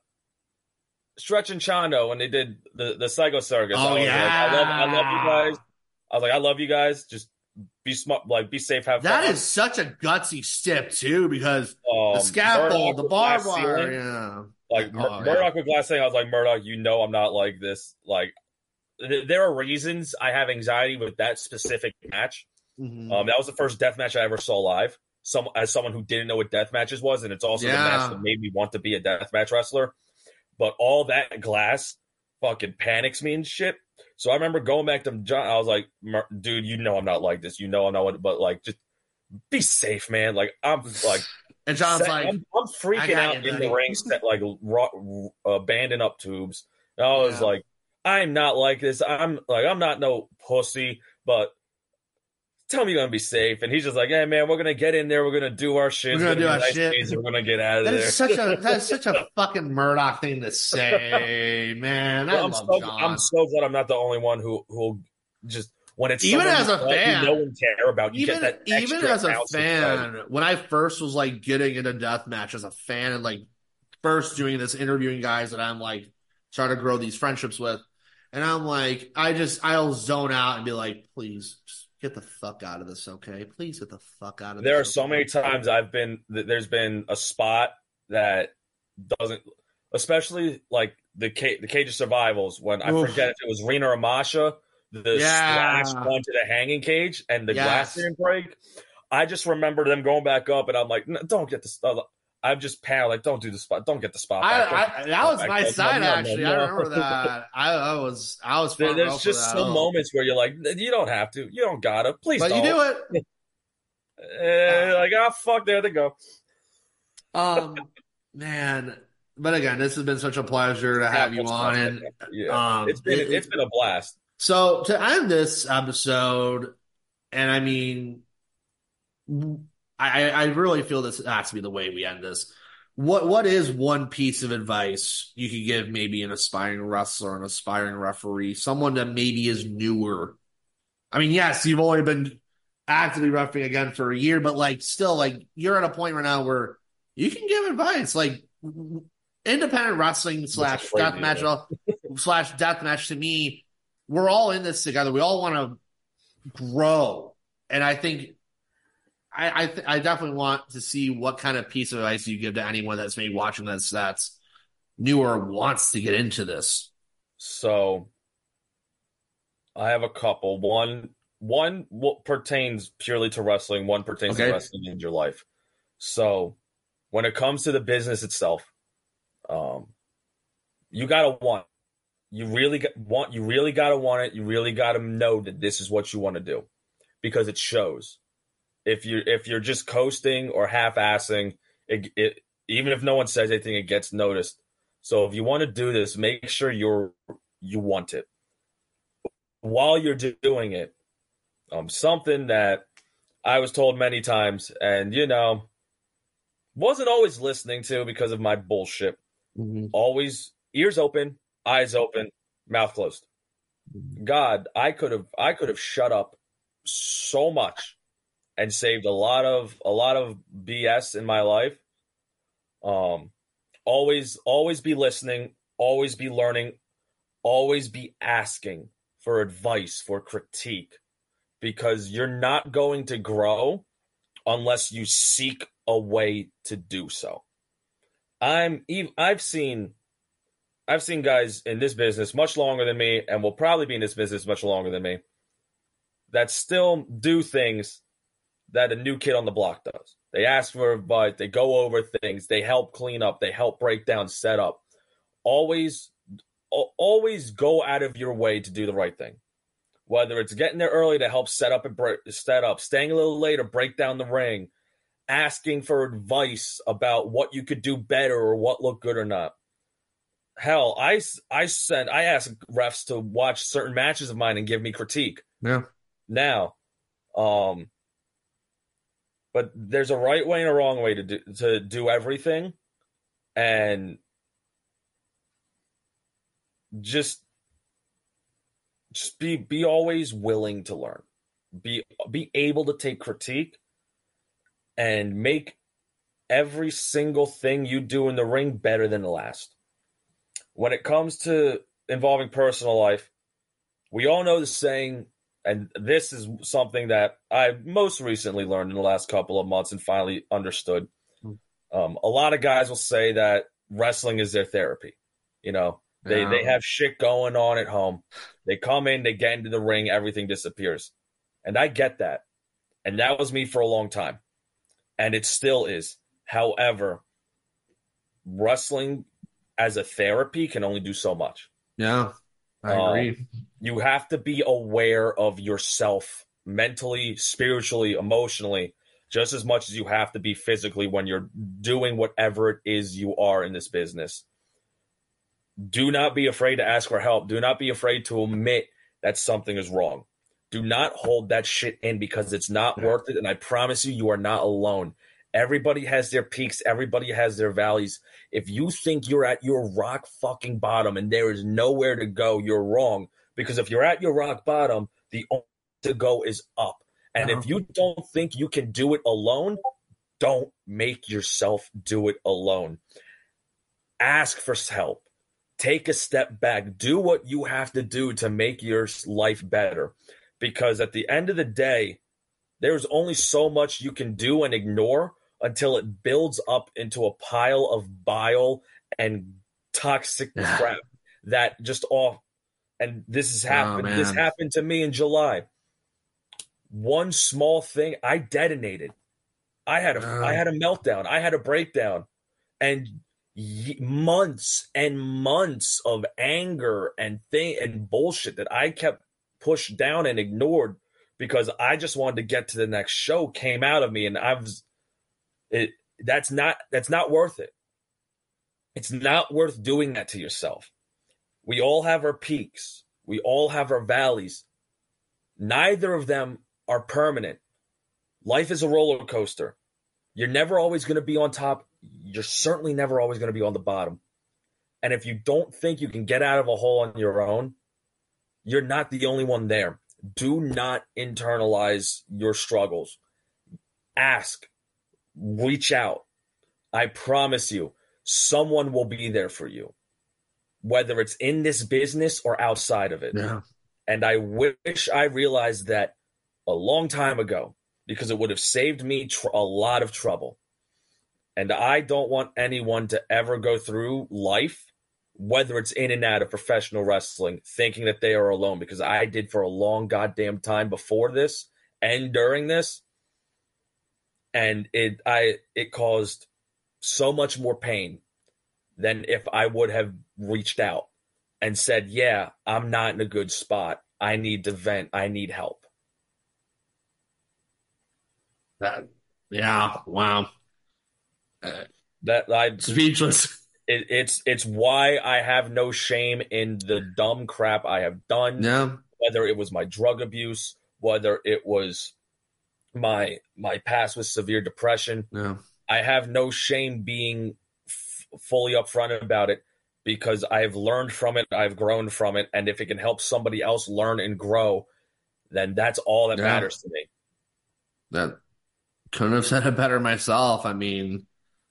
Stretch and Chando when they did the the Psycho Circus. Oh, I was yeah. like, I love I love you guys. I was like, I love you guys. Just be smart, like be safe, have That fun. is such a gutsy step too, because Um, the scaffold, Murdoch the with barbed glass wire, ceiling. yeah. Like Mur- Oh, yeah. Murdoch with glass saying, I was like, Murdoch, you know I'm not like this. Like th- there are reasons I have anxiety with that specific match. Mhm. Um, that was the first death match I ever saw live. Some as someone who didn't know what death matches was, and it's also the Yeah. match that made me want to be a death match wrestler. But all that glass fucking panics me and shit. So I remember going back to John. I was like, "Mur- dude, you know I'm not like this. You know I'm not what, but like, just be safe, man. Like I'm like, And John's set- like, I'm, I'm I freaking got out you, in the buddy. ring, set, like raw, uh, banding up tubes. I was Yeah. like, I'm not like this. I'm like, I'm not no pussy, but tell me you're gonna be safe. And he's just like, hey man, we're gonna get in there, we're gonna do our shit. We're gonna It's do be our nice shit. days, and we're gonna get out of That there. is such a that is such a fucking Murdoch thing to say, man. I Well, I'm love so John. I'm so glad I'm not the only one who who just when it's Even someone as you a thought you fan, no one care about. You even get that even extra as a ounce of fan, credit. when I first was like getting into deathmatch as a fan and like first doing this, interviewing guys that I'm like trying to grow these friendships with, and I'm like, I just I'll zone out and be like, please just get the fuck out of this, okay? Please get the fuck out of There are this. so okay? many times I've been there's been a spot that doesn't, especially like the Ca- the Cage of Survivals when I Oof. forget if it was Rena or Masha, the Yeah. splash onto the hanging cage and the Yes. glass didn't break. I just remember them going back up, and I'm like, no, don't get this. Uh, I'm just panicked, like, don't do the spot, don't get the spot. I, back. Don't I, get the that spot was back. my No, no, side no, no, actually. no. I remember that. I, I was I was There- front row There's for just that. some Oh. moments where you're like, you don't have to, you don't gotta, please But don't. you do it. Uh, like, oh fuck, there they go. Um, man. But again, this has been such a pleasure to have you on. And Yeah, um, it's been it- it's been a blast. so to end this episode, and I mean, I I really feel this has to be the way we end this. What what is one piece of advice you could give maybe an aspiring wrestler, an aspiring referee, someone that maybe is newer? I mean, yes, you've only been actively refereeing again for a year, but like still, like you're at a point right now where you can give advice, like independent wrestling slash crazy, deathmatch slash deathmatch. To me, we're all in this together. We all want to grow, and I think I I, th- I definitely want to see what kind of piece of advice you give to anyone that's maybe watching this that's new or wants to get into this. So I have a couple. One one what pertains purely to wrestling, one pertains Okay. to wrestling in your life. So when it comes to the business itself, um, you gotta want. You really got, want. You really gotta want it. You really gotta know that this is what you want to do, because it shows. If you if you're just coasting or half-assing, it, it even if no one says anything, it gets noticed. So if you want to do this, make sure you're you want it. While you're do- doing it, um, something that I was told many times, and you know, wasn't always listening to because of my bullshit. Mm-hmm. Always ears open, eyes open, mouth closed. God, I could have I could have shut up so much and saved a lot of a lot of B S in my life. Um, always always be listening, always be learning, always be asking for advice, for critique, because you're not going to grow unless you seek a way to do so. I'm I've seen I've seen guys in this business much longer than me, and will probably be in this business much longer than me, that still do things that a new kid on the block does. They ask for advice, they go over things, they help clean up, they help break down setup. Always, always go out of your way to do the right thing. Whether it's getting there early to help set up and break, set up, staying a little later, break down the ring, asking for advice about what you could do better or what looked good or not. Hell, I, I sent, I asked refs to watch certain matches of mine and give me critique. Yeah. Now, um, but there's a right way and a wrong way to do to do everything, and just just be be always willing to learn, be be able to take critique, and make every single thing you do in the ring better than the last. When it comes to involving personal life, we all know the saying. And this is something that I most recently learned in the last couple of months and finally understood. Um, a lot of guys will say that wrestling is their therapy. You know, they, Yeah. they have shit going on at home. They come in, they get into the ring, everything disappears. And I get that. And that was me for a long time. And it still is. However, wrestling as a therapy can only do so much. Yeah, I agree. Um, you have to be aware of yourself mentally, spiritually, emotionally, just as much as you have to be physically when you're doing whatever it is you are in this business. Do not be afraid to ask for help. Do not be afraid to admit that something is wrong. Do not hold that shit in because it's not worth it. And I promise you, you are not alone. Everybody has their peaks. Everybody has their valleys. If you think you're at your rock fucking bottom and there is nowhere to go, you're wrong. Because if you're at your rock bottom, the only way to go is up. And if you don't think you can do it alone, don't make yourself do it alone. Ask for help. Take a step back. Do what you have to do to make your life better. Because at the end of the day, there's only so much you can do and ignore until it builds up into a pile of bile and toxic crap that just off. And this has happened. Oh, this happened to me in July. One small thing, I detonated. I had a, Oh. I had a meltdown. I had a breakdown, and y- months and months of anger and thing and bullshit that I kept pushed down and ignored because I just wanted to get to the next show came out of me, and I was it. That's not that's not worth it. It's not worth doing that to yourself. We all have our peaks. We all have our valleys. Neither of them are permanent. Life is a roller coaster. You're never always going to be on top. You're certainly never always going to be on the bottom. And if you don't think you can get out of a hole on your own, you're not the only one there. Do not internalize your struggles. Ask. Reach out. I promise you, someone will be there for you, whether it's in this business or outside of it. Yeah. And I wish I realized that a long time ago, because it would have saved me tr- a lot of trouble. And I don't want anyone to ever go through life, whether it's in and out of professional wrestling, thinking that they are alone, because I did for a long goddamn time before this and during this. And it I it caused so much more pain than if I would have reached out and said, yeah, I'm not in a good spot. I need to vent. I need help. That, yeah, wow. Uh, that I speechless. It, it's it's why I have no shame in the dumb crap I have done. Yeah. Whether it was my drug abuse, whether it was my my past with severe depression. Yeah. I have no shame being f- fully upfront about it because I've learned from it. I've grown from it. And if it can help somebody else learn and grow, then that's all that Yeah. matters to me. That couldn't have said it better myself. I mean,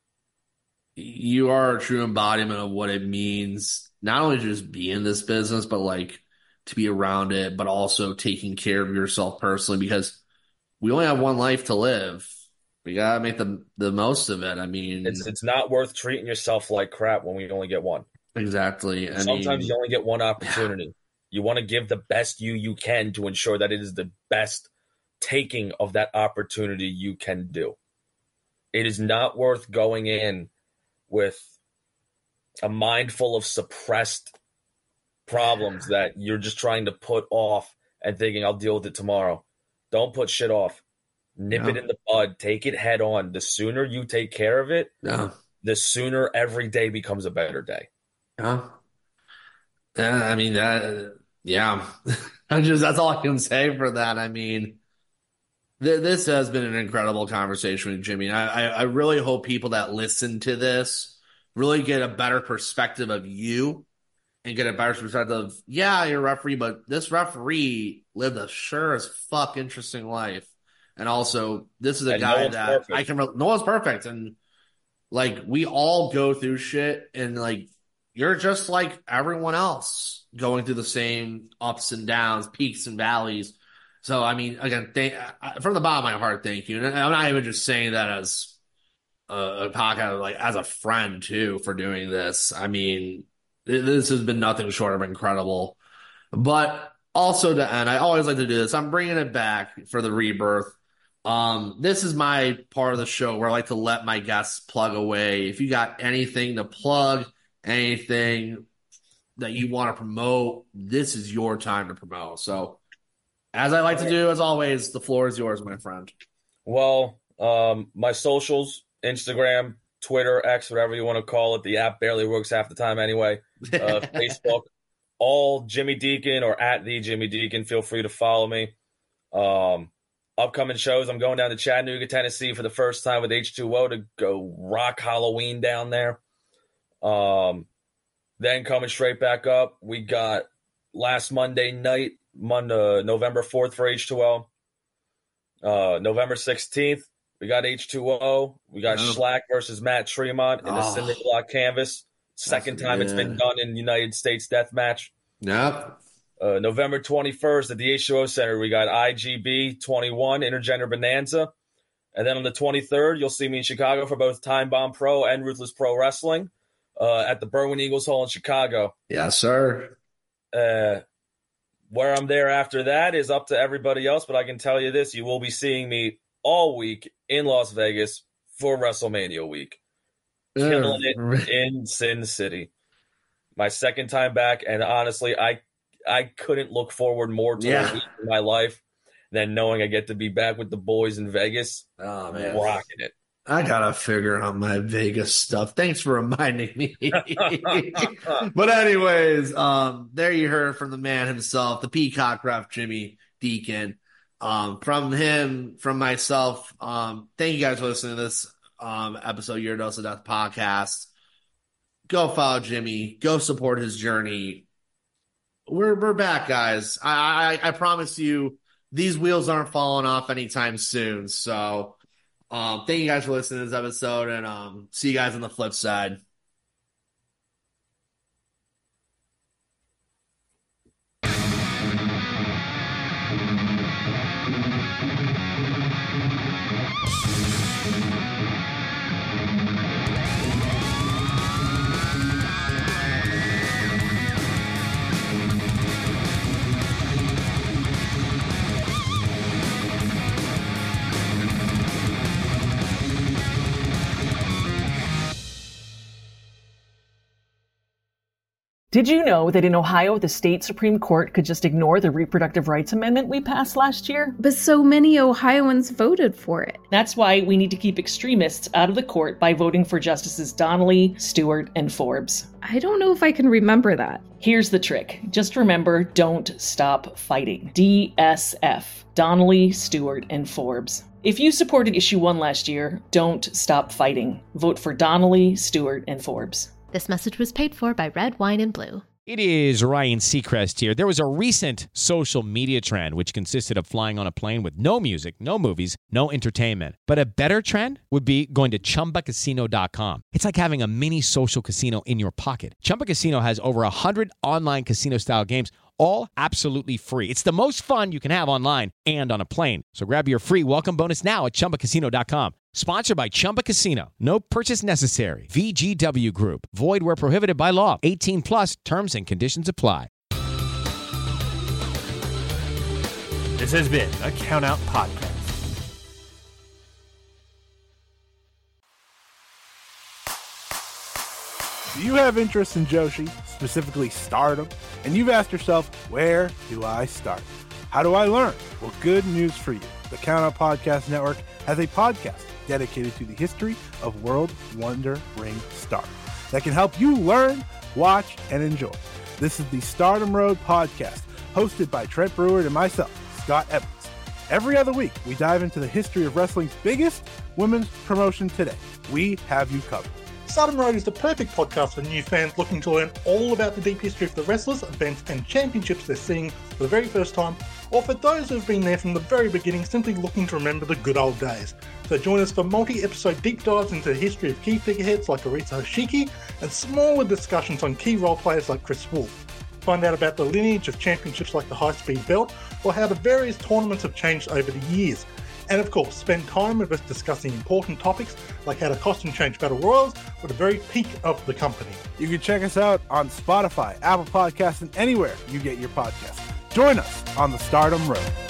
you are a true embodiment of what it means, not only to just be in this business, but like to be around it, but also taking care of yourself personally, because we only have one life to live. We gotta make the the most of it. I mean, It's it's not worth treating yourself like crap when we only get one. exactly. I Sometimes mean, you only get one opportunity. You want to give the best you you can to ensure that it is the best taking of that opportunity you can do. It is not worth going in with a mind full of suppressed problems that you're just trying to put off and thinking I'll deal with it tomorrow. Don't put shit off. Nip Yeah. it in the bud. Take it head on. The sooner you take care of it, yeah. the sooner every day becomes a better day. Yeah. Yeah, I mean that. Yeah, I just that's all I can say for that. I mean, th- this has been an incredible conversation with Jimmy. I, I I really hope people that listen to this really get a better perspective of you and get a better perspective of, yeah, you're a referee, but this referee lived a sure as fuck interesting life. And also, this is a And no guy one's that perfect. I can. Re- no one's perfect, and like we all go through shit, and like you're just like everyone else going through the same ups and downs, peaks and valleys. So, I mean, again, thank, I- from the bottom of my heart, thank you. And I'm not even just saying that as a, a podcast, like as a friend too, for doing this. I mean, th- this has been nothing short of incredible. But also to end, I always like to do this. I'm bringing it back for the rebirth. Um, this is my part of the show where I like to let my guests plug away. If you got anything to plug, anything that you want to promote, this is your time to promote. So, as I like to do, as always, the floor is yours, my friend. Well, um, my socials, Instagram, Twitter, X, whatever you want to call it. The app barely works half the time anyway. Uh, Facebook, all Jimmy Deacon or at the Jimmy Deacon. Feel free to follow me. Um, upcoming shows, I'm going down to Chattanooga, Tennessee for the first time with H two O to go rock Halloween down there. Um, then coming straight back up, we got last Monday night, Monday, November fourth for H two O. Uh, November sixteenth, we got H two O. We got oh. Schlack versus Matt Tremont in the oh. Cinder Block Canvas. Second That's, time yeah. it's been done in United States Death Match. Yep. Uh, November twenty-first at the H two O Center, we got I G B twenty-one Intergender Bonanza. And then on the twenty-third, you'll see me in Chicago for both Time Bomb Pro and Ruthless Pro Wrestling uh, at the Berwyn Eagles Hall in Chicago. Yes, sir. Uh, where I'm there after that is up to everybody else, but I can tell you this, you will be seeing me all week in Las Vegas for WrestleMania week. Killing it in Sin City. My second time back, and honestly, I I couldn't look forward more to yeah. a week in my life than knowing I get to be back with the boys in Vegas. Oh, man. Rocking it. I gotta figure out my Vegas stuff. Thanks for reminding me. But anyways, um, there you heard from the man himself, the Peacock Ref, Jimmy Deacon. Um, from him, from myself, um, thank you guys for listening to this um, episode of Your Dose of Death podcast. Go follow Jimmy. Go support his journey. We're we're back, guys. I, I I promise you, these wheels aren't falling off anytime soon. So. Um, thank you guys for listening to this episode, and um, see you guys on the flip side. Did you know that in Ohio, the state Supreme Court could just ignore the reproductive rights amendment we passed last year? But so many Ohioans voted for it. That's why we need to keep extremists out of the court by voting for Justices Donnelly, Stewart, and Forbes. I don't know if I can remember that. Here's the trick. Just remember, don't stop fighting. D S F. Donnelly, Stewart, and Forbes. If you supported issue one last year, don't stop fighting. Vote for Donnelly, Stewart, and Forbes. This message was paid for by Red Wine and Blue. It is Ryan Seacrest here. There was a recent social media trend which consisted of flying on a plane with no music, no movies, no entertainment. But a better trend would be going to Chumba Casino dot com. It's like having a mini social casino in your pocket. Chumba Casino has over one hundred online casino-style games, all absolutely free. It's the most fun you can have online and on a plane. So grab your free welcome bonus now at Chumba Casino dot com. Sponsored by Chumba Casino. No purchase necessary. V G W Group. Void where prohibited by law. eighteen plus. Terms and conditions apply. This has been a Count Out Podcast. Do you have interest in Joshi, specifically Stardom, and you've asked yourself, where do I start? How do I learn? Well, good news for you. The Count Out Podcast Network has a podcast dedicated to the history of World Wonder Ring Stardom that can help you learn, watch, and enjoy. This is the Stardom Road Podcast, hosted by Trent Brewer and myself, Scott Evans. Every other week, we dive into the history of wrestling's biggest women's promotion today. We have you covered. Stardom Road is the perfect podcast for new fans looking to learn all about the deep history of the wrestlers, events, and championships they're seeing for the very first time, or for those who've been there from the very beginning, simply looking to remember the good old days. So join us for multi-episode deep dives into the history of key figureheads like Arisa Hoshiki, and smaller discussions on key role players like Chris Wolf. Find out about the lineage of championships like the High Speed Belt, or how the various tournaments have changed over the years. And of course, spend time with us discussing important topics like how to costume change battle royals with the very peak of the company. You can check us out on Spotify, Apple Podcasts, and anywhere you get your podcasts. Join us on the Stardom Road.